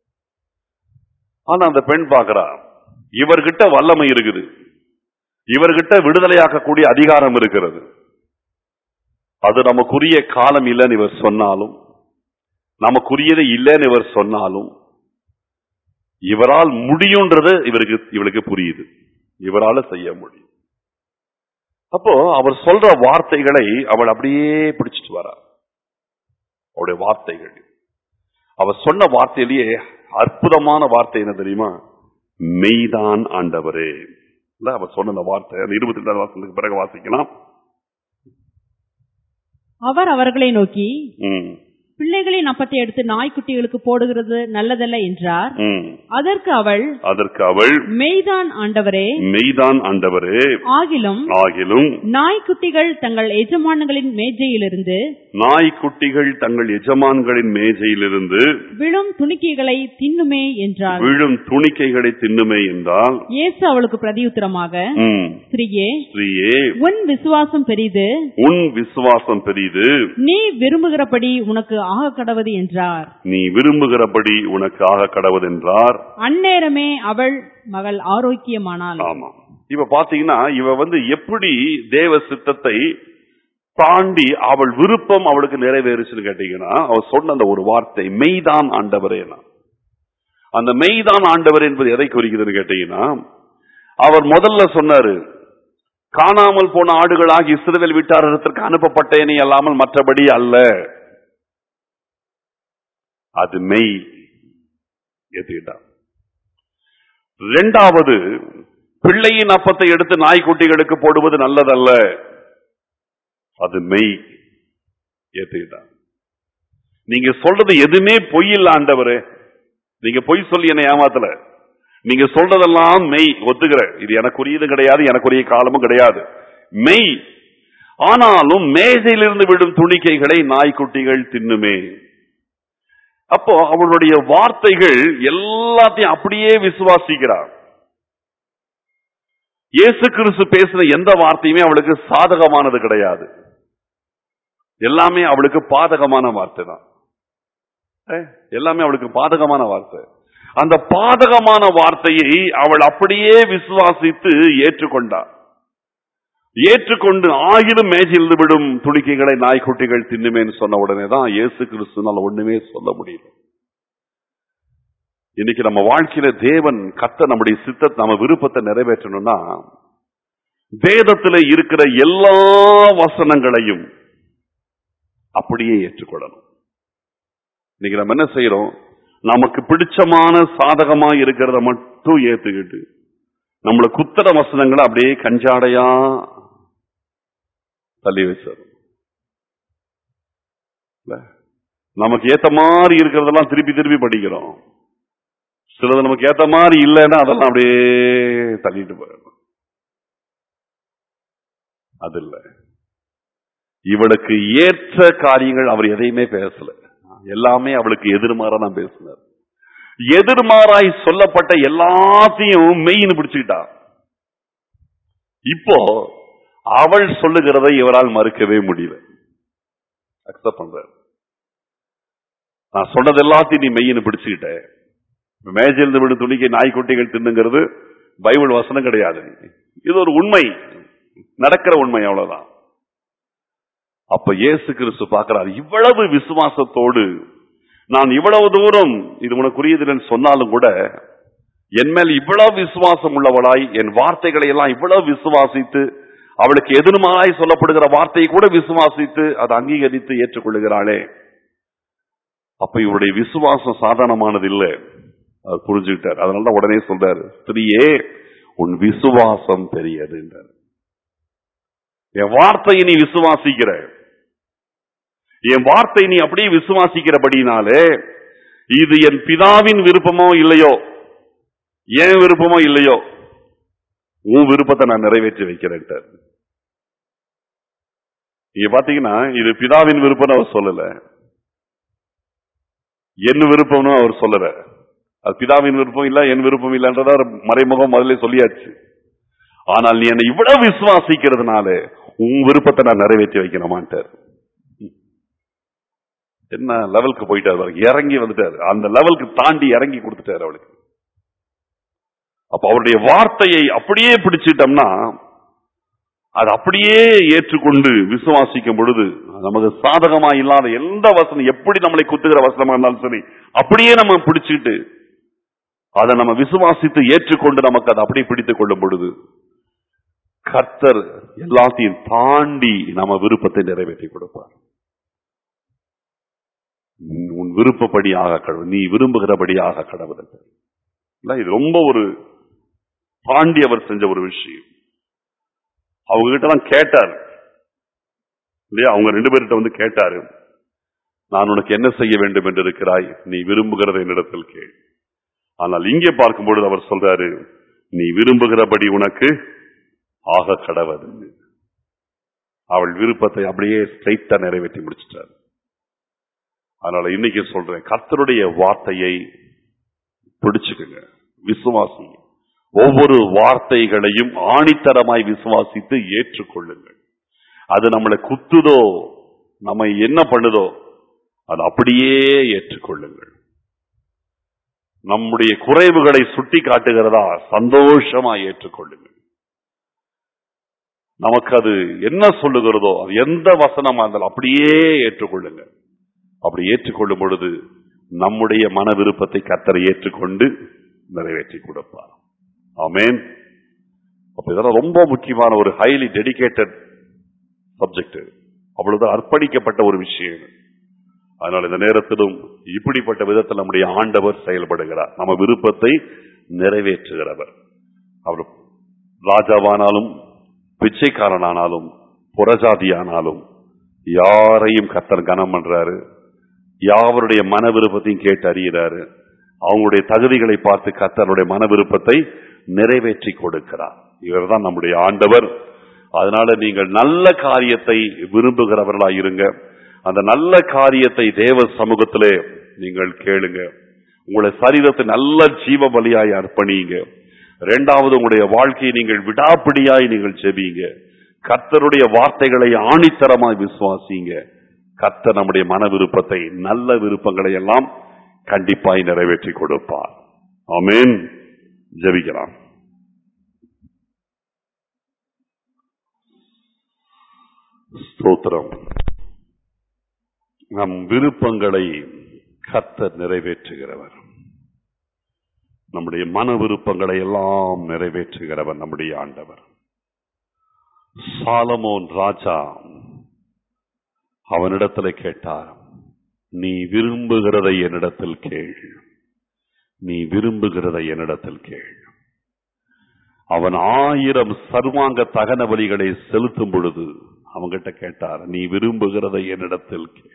ஆனா அந்த பெண் பாக்குறா, இவர்கிட்ட வல்லமை இருக்குது, இவர்கிட்ட விடுதலையாக்கக்கூடிய அதிகாரம் இருக்கிறது. அது நமக்குரிய காலம் இல்லைன்னு இவர் சொன்னாலும், நமக்குரியது இல்லைன்னு இவர் சொன்னாலும், இவரால் முடியும்ன்றது இவளுக்கு புரியுது, இவரால செய்ய முடியும். அப்போ அவர் சொல்ற வார்த்தைகளை அவள் அப்படியே பிடிச்சிட்டு வரா. அவருடைய வார்த்தைகள், அவர் சொன்ன வார்த்தையிலேயே அற்புதமான வார்த்தை என்ன தெரியுமா? மெய்தான் ஆண்டவரே. அவர் சொன்ன வார்த்தை 22 வாசலுக்கு பிறகு வாசிக்கலாம். அவர் அவர்களை நோக்கி, பிள்ளைகளின் அப்பத்தை எடுத்து நாய்க்குட்டிகளுக்கு போடுகிறது நல்லதல்ல என்றார். அதற்கு அவள் மெய்தான் ஆண்டவரே, மெய்தான் ஆண்டவரே, ஆகிலும் நாய்க்குட்டிகள் தங்கள் எஜமான்களின் மேஜையிலிருந்து விழும் துணிக்கைகளை தின்னுமே என்றார். விழும் துணிக்கைகளை தின்னுமே என்றால், இயேசு அவளுக்கு பிரதியுத்தரமாக, ஸ்திரீயே, உன் விசுவாசம் பெரிது, நீ விரும்புகிறபடி உனக்கு ஆக கடவது என்றார். நீ விரும்புகிறபடி உனக்கு ஆக கடவது என்றார். அந்நேரமே அவள் மகள் ஆரோக்கியமானாள். ஆமா, இப்ப பாத்தீங்கன்னா இவ வந்து எப்படி தேவ சித்தத்தை தாண்டி அவள் விருப்பம் அவளுக்கு நிறைவேறுச்சுன்னு கேட்டீங்கன்னா, அவ சொன்ன அந்த ஒரு வார்த்தை மெய்தான் ஆண்டவரே. அந்த மெய்தான் ஆண்டவர் என்பது எதை குறிக்குதுன்னு கேட்டீங்கன்னா, அவர் முதல்ல சொன்னாரு, காணாமல் போன ஆடுகளாகி இஸ்ரவேல் வீட்டாரிடத்திற்கு அனுப்பப்பட்டேனே அல்லாமல் மற்றபடி அல்ல. அது மெய், ஏத்துக்கிட்டான். இரண்டாவது, பிள்ளையின் அப்பத்தை எடுத்து நாய்க்குட்டிகளுக்கு போடுவது நல்லதல்ல, அது மெய், ஏத்துக்கிட்டான். நீங்க சொல்றது எதுவுமே பொய் இல்ல ஆண்டவரே, நீங்க பொய் சொல்லி என்னை ஏமாத்தல, நீங்க சொல்றதெல்லாம் மெய், ஒத்துக்கிற, இது எனக்குரியது கிடையாது, எனக்குரிய காலமும் கிடையாது, மெய். ஆனாலும் மேஜையிலிருந்து விடும் துணிக்கைகளை நாய்க்குட்டிகள் தின்னுமே. அப்போ அவளுடைய வார்த்தைகள் எல்லாத்தையும் அப்படியே விசுவாசிக்கிறார். இயேசு கிறிஸ்து பேசின எந்த வார்த்தையுமே அவளுக்கு சாதகமானது கிடையாது, எல்லாமே அவளுக்கு பாதகமான வார்த்தை தான். எல்லாமே அவளுக்கு பாதகமான வார்த்தை. அந்த பாதகமான வார்த்தையை அவள் அப்படியே விசுவாசித்து ஏற்றுக்கொண்டார். ஏற்றுக்கொண்டு ஆயிரம் மேஜில் விடும் துணிக்கைகளை நாய்க்குட்டிகள் தின்னுமேன்னு சொன்ன உடனே தான் இயேசு கிறிஸ்துனால ஒண்ணுமே சொல்ல முடியல. இன்னைக்கு நம்ம வாழ்க்கையில தேவன் கர்த்தர் நம்முடைய சித்தத்தை, நம்ம விருப்பத்தை நிறைவேற்றணும்னா வேதத்தில் இருக்கிற எல்லா வசனங்களையும் அப்படியே ஏற்றுக்கொள்ளணும். இன்னைக்கு நம்ம என்ன செய்யறோம், நமக்கு பிடிச்சமான சாதகமா இருக்கிறத மட்டும் ஏத்துக்கிட்டு நம்மள குத்தர வசனங்களை அப்படியே கஞ்சாடையா தள்ளி வச்சிடும். நமக்கு ஏத்த மாதிரி இருக்கிறதெல்லாம் திருப்பி திருப்பி படிக்கிறோம், சிலது நமக்கு ஏத்த மாதிரி இல்லைன்னா அதெல்லாம் அப்படியே தள்ளிட்டு போயிடும். அது இல்ல, இவளுக்கு ஏற்ற காரியங்கள் அவர் எதையுமே பேசல, எல்லாமே அவளுக்கு எதிர்மாறா தான் பேசினார். எதிர்மாறாய் சொல்லப்பட்ட எல்லாத்தையும் மெய்னு பிடிச்சுக்கிட்டா. இப்போ அவள் சொல்லுகிறதை இவரால் மறுக்கவே முடியல, அக்செப்ட் பண்ற. நான் சொன்னது எல்லாத்தையும் நீ மெய்னு பிடிச்சுக்கிட்ட, மேஜிலிருந்து விடும் துணிக்கை நாய்க்குட்டிகள் தின்னுங்கிறது பைபிள் வசனம் கிடையாது, இது ஒரு உண்மை, நடக்கிற உண்மை, அவ்வளவுதான். அப்ப இயேசு கிறிஸ்து பார்க்கிறார், இவ்வளவு விசுவாசத்தோடு நான் இவ்வளவு தூரம் இது உனக்குரியதுன்னு சொன்னாலும் கூட என் மேல் இவ்வளவு விசுவாசம் உள்ளவளாய், என் வார்த்தைகளை எல்லாம் இவ்வளவு விசுவாசித்து, அவளுக்கு எதிர்மாறாய் சொல்லப்படுகிற வார்த்தையை கூட விசுவாசித்து அதை அங்கீகரித்து ஏற்றுக்கொள்ளுகிறாளே, அப்ப இவருடைய விசுவாசம் சாதாரணமானது இல்லை, அவர் புரிஞ்சுக்கிட்டார். அதனால உடனே சொல்றாரு, ஸ்திரீயே உன் விசுவாசம் பெரியது என்றார். என் வார்த்தையை நீ விசுவாசிக்கிற, என் வார்த்தை நீ அப்படியே விசுவாசிக்கிறபடினாலே, இது என் பிதாவின் விருப்பமோ இல்லையோ, என் விருப்பமோ இல்லையோ, உன் விருப்பத்தை நான் நிறைவேற்றி வைக்கிறேன். நீங்க பாத்தீங்கன்னா இது பிதாவின் விருப்பம் அவர் சொல்லல, என் விருப்பம்னு அவர் சொல்லல. அது பிதாவின் விருப்பம் இல்ல, என் விருப்பம் இல்லன்றத மறைமுகம் முதல்ல சொல்லியாச்சு. ஆனால் நீ என்னை இவ்வளவு விசுவாசிக்கிறதுனால உன் விருப்பத்தை நான் நிறைவேற்றி வைக்கணுமான்ட்டார். என்ன லெவலுக்கு போயிட்டார், இறங்கி வந்துட்டார், அந்த லெவலுக்கு தாண்டி இறங்கி கொடுத்துட்டார் அவளுக்கு. அப்ப அவருடைய வார்த்தையை அப்படியே பிடிச்சிட்டோம்னா, அது அப்படியே ஏற்றுக்கொண்டு விசுவாசிக்கும் பொழுது நமக்கு சாதகமா இல்லாத எந்த வசனம், எப்படி நம்மளை குத்துகிற வசனமா இருந்தாலும் சரி, அப்படியே நம்ம பிடிச்சிட்டு அதை நம்ம விசுவாசித்து ஏற்றுக்கொண்டு நமக்கு அதை அப்படியே பிடித்துக் கொள்ளும் பொழுது கர்த்தர் எல்லாத்தையும் தாண்டி நம்ம விருப்பத்தை நிறைவேற்றி கொடுப்பார். உன் விருப்பப்படி ஆக கடவுள், நீ விரும்புகிறபடி ஆக கடவுள். இது ரொம்ப ஒரு தாண்டி அவர் செஞ்ச ஒரு விஷயம். அவங்க கிட்ட தான் கேட்டார் இல்லையா, அவங்க 2 பேர்கிட்ட வந்து கேட்டாரு, நான் உனக்கு என்ன செய்ய வேண்டும் என்று இருக்கிறாய், நீ விரும்புகிறத என்னிடத்தில் கேள். ஆனால் இங்கே பார்க்கும்பொழுது அவர் சொல்றாரு, நீ விரும்புகிறபடி உனக்கு ஆக கடவது. அவள் விருப்பத்தை அப்படியே ஸ்ட்ரைட்டா நிறைவேற்றி முடிச்சிட்டார். அதனால இன்னைக்கு சொல்றேன், கர்த்தருடைய வார்த்தையை பிடிச்சுக்குங்க, விசுவாசி. ஒவ்வொரு வார்த்தைகளையும் ஆணித்தரமாய் விசுவாசித்து ஏற்றுக்கொள்ளுங்கள். அது நம்மளை குத்துதோ, நம்ம என்ன பண்ணுதோ, அது அப்படியே ஏற்றுக்கொள்ளுங்கள். நம்முடைய குறைவுகளை சுட்டி காட்டுகிறதா, சந்தோஷமா ஏற்றுக்கொள்ளுங்கள். நமக்கு அது என்ன சொல்லுகிறதோ, அது எந்த வசனமா இருந்தாலும் அப்படியே ஏற்றுக்கொள்ளுங்கள். அப்படி ஏற்றுக்கொள்ளும் பொழுது நம்முடைய மன விருப்பத்தை கர்த்தர் ஏற்றுக்கொண்டு நிறைவேற்றி கொடுப்பார். ஆமென். அப்ப இதெல்லாம் ரொம்ப முக்கியமான ஒரு ஹைலி டெடிகேட்டட் சப்ஜெக்ட். அவ்வளவு அர்ப்பணிக்கப்பட்ட ஒரு விஷயம். அதனால இந்த நேரத்திலும் இப்படிப்பட்ட விதத்தில் நம்முடைய ஆண்டவர் செயல்படுகிறார். நம்ம விருப்பத்தை நிறைவேற்றுகிறவர். அவர் ராஜாவானாலும் பிச்சைக்காரனானாலும் புறஜாதியானாலும் யாரையும் கர்த்தர் கனம் பண்றாரு. யாவருடைய மன விருப்பத்தையும் கேட்டு அறிகிறாரு. அவங்களுடைய தகுதிகளை பார்த்து கர்த்தருடைய மன விருப்பத்தை நிறைவேற்றி கொடுக்கிறார். இவர்தான் நம்முடைய ஆண்டவர். அதனால நீங்கள் நல்ல காரியத்தை விரும்புகிறவர்களாய் இருங்க. அந்த நல்ல காரியத்தை தேவ சமூகத்திலே நீங்கள் கேளுங்க. உங்களுடைய சரீரத்தை நல்ல ஜீவ பலியாய் அர்ப்பணிங்க. இரண்டாவது, உங்களுடைய வாழ்க்கையை நீங்கள் விடாப்பிடியாய் நீங்கள் ஜெபிங்க. கர்த்தருடைய வார்த்தைகளை ஆணித்தரமாய் விசுவாசிங்க. கர்த்தர் நம்முடைய மன விருப்பத்தை, நல்ல விருப்பங்களை எல்லாம் கண்டிப்பாய் நிறைவேற்றி கொடுப்பார். ஆமென். ஜெபிக்கலாம். ஸ்தோத்திரம். நம் விருப்பங்களை கர்த்தர் நிறைவேற்றுகிறவர். நம்முடைய மன விருப்பங்களை எல்லாம் நிறைவேற்றுகிறவர் நம்முடைய ஆண்டவர். சாலமோன் ராஜா அவனிடத்தில் கேட்டார், நீ விரும்புகிறதை என்னிடத்தில் கேள், நீ விரும்புகிறதை என்னிடத்தில் கேள். அவன் 1000 சர்வாங்க தகன பலிகளை செலுத்தும் பொழுது அவங்கிட்ட கேட்டார், நீ விரும்புகிறதை என்னிடத்தில் கேள்.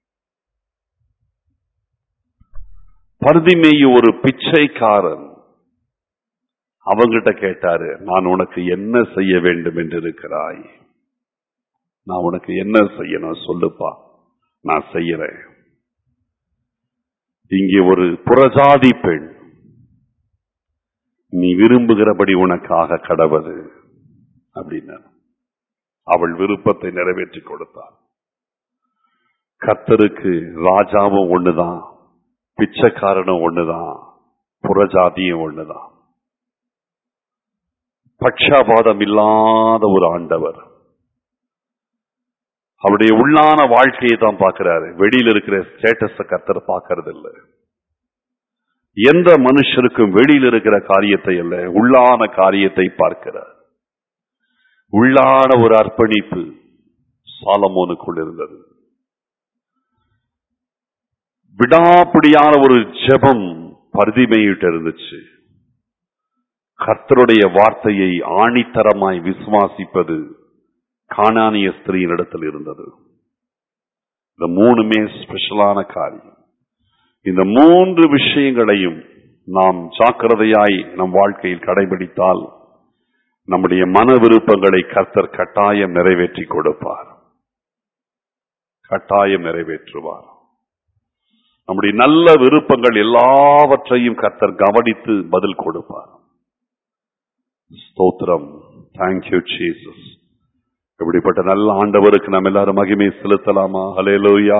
பர்திமேயு ஒரு பிச்சைக்காரன், அவங்கிட்ட கேட்டாரு, நான் உனக்கு என்ன செய்ய வேண்டும் என்று இருக்கிறாய்? நான் உனக்கு என்ன செய்யணும் சொல்லுப்பா, நான் செய்யறேன். இங்கே ஒரு புறஜாதி பெண், நீ விரும்புகிறபடி உனக்காக கடவது அப்படின்னா அவள் விருப்பத்தை நிறைவேற்றி கொடுத்தாள். கர்த்தருக்கு ராஜாவும் ஒண்ணுதான், பிச்சைக்காரனும் ஒண்ணுதான், புறஜாதியும் ஒண்ணுதான். பட்சபாதம் இல்லாத ஒரு ஆண்டவர். அவருடைய உள்ளான வாழ்க்கையை தான் பார்க்கிறாரு. வெளியில் இருக்கிற ஸ்டேட்டஸ கர்த்தர் பார்க்கறது இல்லை. எந்த மனுஷருக்கும் வெளியில் இருக்கிற காரியத்தை அல்ல, உள்ளான காரியத்தை பார்க்கிறார். உள்ளான ஒரு அர்ப்பணிப்பு சாலமோனுக்குள் இருந்தது. விடாப்பிடியான ஒரு ஜெபம் பர்திமேயுட்ட இருந்துச்சு. கர்த்தருடைய வார்த்தையை ஆணித்தரமாய் விசுவாசிப்பது கானானிய ஸ்திரீயின் இடத்தில் இருந்தது. இந்த 3மே ஸ்பெஷலான காரியம். இந்த 3 விஷயங்களையும் நாம் ஜாக்கிரதையாய் நம் வாழ்க்கையில் கடைபிடித்தால் நம்முடைய மன விருப்பங்களை கர்த்தர் கட்டாயம் நிறைவேற்றி கொடுப்பார், கட்டாயம் நிறைவேற்றுவார். நம்முடைய நல்ல விருப்பங்கள் எல்லாவற்றையும் கர்த்தர் கவனித்து பதில் கொடுப்பார். ஸ்தோத்திரம். Thank you Jesus. இப்படிப்பட்ட நல்ல ஆண்டவருக்கு நாம் எல்லாரும் மகிமை செலுத்தலாமா? ஹல்லேலூயா.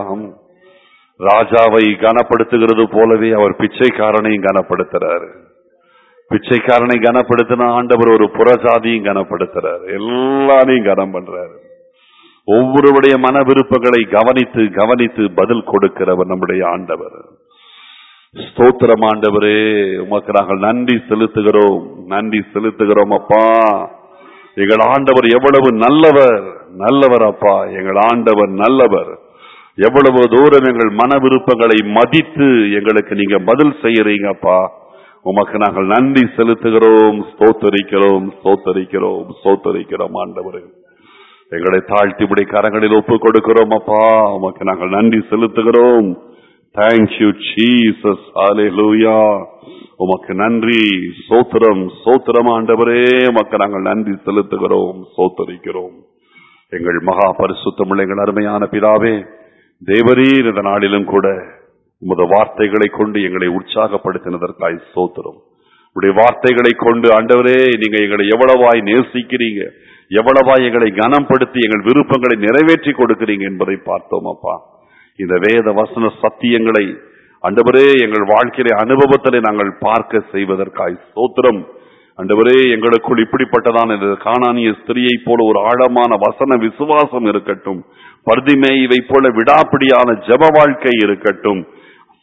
ராஜாவை கனப்படுத்துகிறது போலவே அவர் பிச்சைக்காரனையும் கனப்படுத்துறாரு. பிச்சைக்காரனை கனப்படுத்தின ஆண்டவர் ஒரு புறஜாதியும் கனப்படுத்துறாரு. எல்லாரையும் கனம் பண்றாரு. ஒவ்வொருவருடைய மன விருப்பங்களை கவனித்து கவனித்து பதில் கொடுக்கிறவர் நம்முடைய ஆண்டவர். ஸ்தோத்திரம் ஆண்டவரே, உமக்கு நாங்கள் நன்றி செலுத்துகிறோம், நன்றி செலுத்துகிறோம் அப்பா. எங்கள் ஆண்டவர் எவ்வளவு நல்லவர், நல்லவர் அப்பா. எங்கள் ஆண்டவர் நல்லவர். எவ்வளவு தூரம் எங்கள் மன விருப்பங்களை மதித்து எங்களுக்கு நீங்க பதில் செய்யறீங்க அப்பா. உமக்கு நாங்கள் நன்றி செலுத்துகிறோம், ஸ்தோத்தரிக்கிறோம், ஸ்தோத்தரிக்கிறோம், ஸ்தோத்தரிக்கிறோம் ஆண்டவரே. எங்களை தாழ்த்தி உடைய கரங்களில் ஒப்பு கொடுக்கிறோம் அப்பா. உமக்கு நாங்கள் நன்றி செலுத்துகிறோம். Thank you Jesus. ஹல்லேலூயா. உமக்கு நன்றி. ஸ்தோத்திரம், ஸ்தோத்திரம் ஆண்டவரே. உமக்கு நாங்கள் நன்றி செலுத்துகிறோம், ஸ்தோத்தரிக்கிறோம். எங்கள் மகா பரிசுத்தமுள்ள எங்கள் அருமையான பிதாவே, தேவரீர் இந்த நாளிலும் கூட உமது வார்த்தைகளை கொண்டு எங்களை உற்சாகப்படுத்தினதற்காய் ஸ்தோத்திரம். உடைய வார்த்தைகளை கொண்டு ஆண்டவரே நீங்க எங்களை எவ்வளவாய் நேசிக்கிறீங்க, எவ்வளவாய் எங்களை கனப்படுத்தி எங்கள் விருப்பங்களை நிறைவேற்றி கொடுக்கிறீங்க என்பதை பார்த்தோம் அப்பா. இந்த வேத வசன சத்தியங்களை ஆண்டவரே எங்கள் வாழ்க்கையிலே அனுபவத்திலே நாங்கள் பார்க்க செய்வதற்காய் ஸ்தோத்திரம். ஆண்டவரே எங்களுக்குள் இப்படிப்பட்டதான கானானிய ஸ்திரியை போல ஒரு ஆழமான வசன விசுவாசம் இருக்கட்டும். பர்திமேயுவை போல விடாப்பிடியான ஜெப வாழ்க்கை இருக்கட்டும்.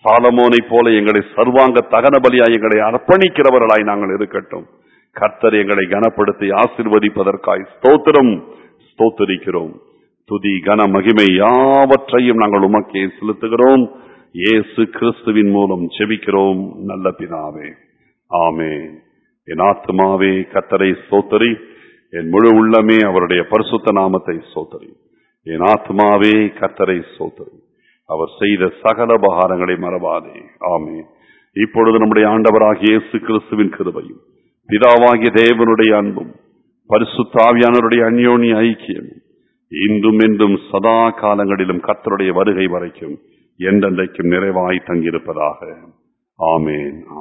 சாலமோனை போல எங்களை சர்வாங்க தகன பலியாய் எங்களை அர்ப்பணிக்கிறவர்களாய் நாங்கள் இருக்கட்டும். கர்த்தர் எங்களை கனப்படுத்தி ஆசீர்வதிப்பதற்காய் ஸ்தோத்திரம், ஸ்தோத்திரிக்கிறோம். துதி கன மகிமை யாவற்றையும் நாங்கள் உமக்கே செலுத்துகிறோம். இயேசு கிறிஸ்துவின் மூலம் ஜெபிக்கிறோம் நல்ல பிதாவே, ஆமென். என் ஆத்துமாவே கர்த்தரை ஸ்தோத்திரி, என் முழு உள்ளமே அவருடைய பரிசுத்த நாமத்தை ஸ்தோத்திரி. என் ஆத்துமாவே கர்த்தரை ஸ்தோத்திரி, அவர் செய்த சகல உபகாரங்களை மறவாதே. ஆமென். இப்பொழுது நம்முடைய ஆண்டவராகிய இயேசு கிறிஸ்துவின் கிருபையும் பிதாவாகிய தேவனுடைய அன்பும் பரிசுத்த ஆவியானவருடைய அந்யோன்ய ஐக்கியமும் இன்றும் என்றும் சதா காலங்களிலும் கர்த்தருடைய வருகை வரைக்கும் என்றென்றைக்கும் நிறைவாய் தங்கியிருப்பதாக. ஆமென்.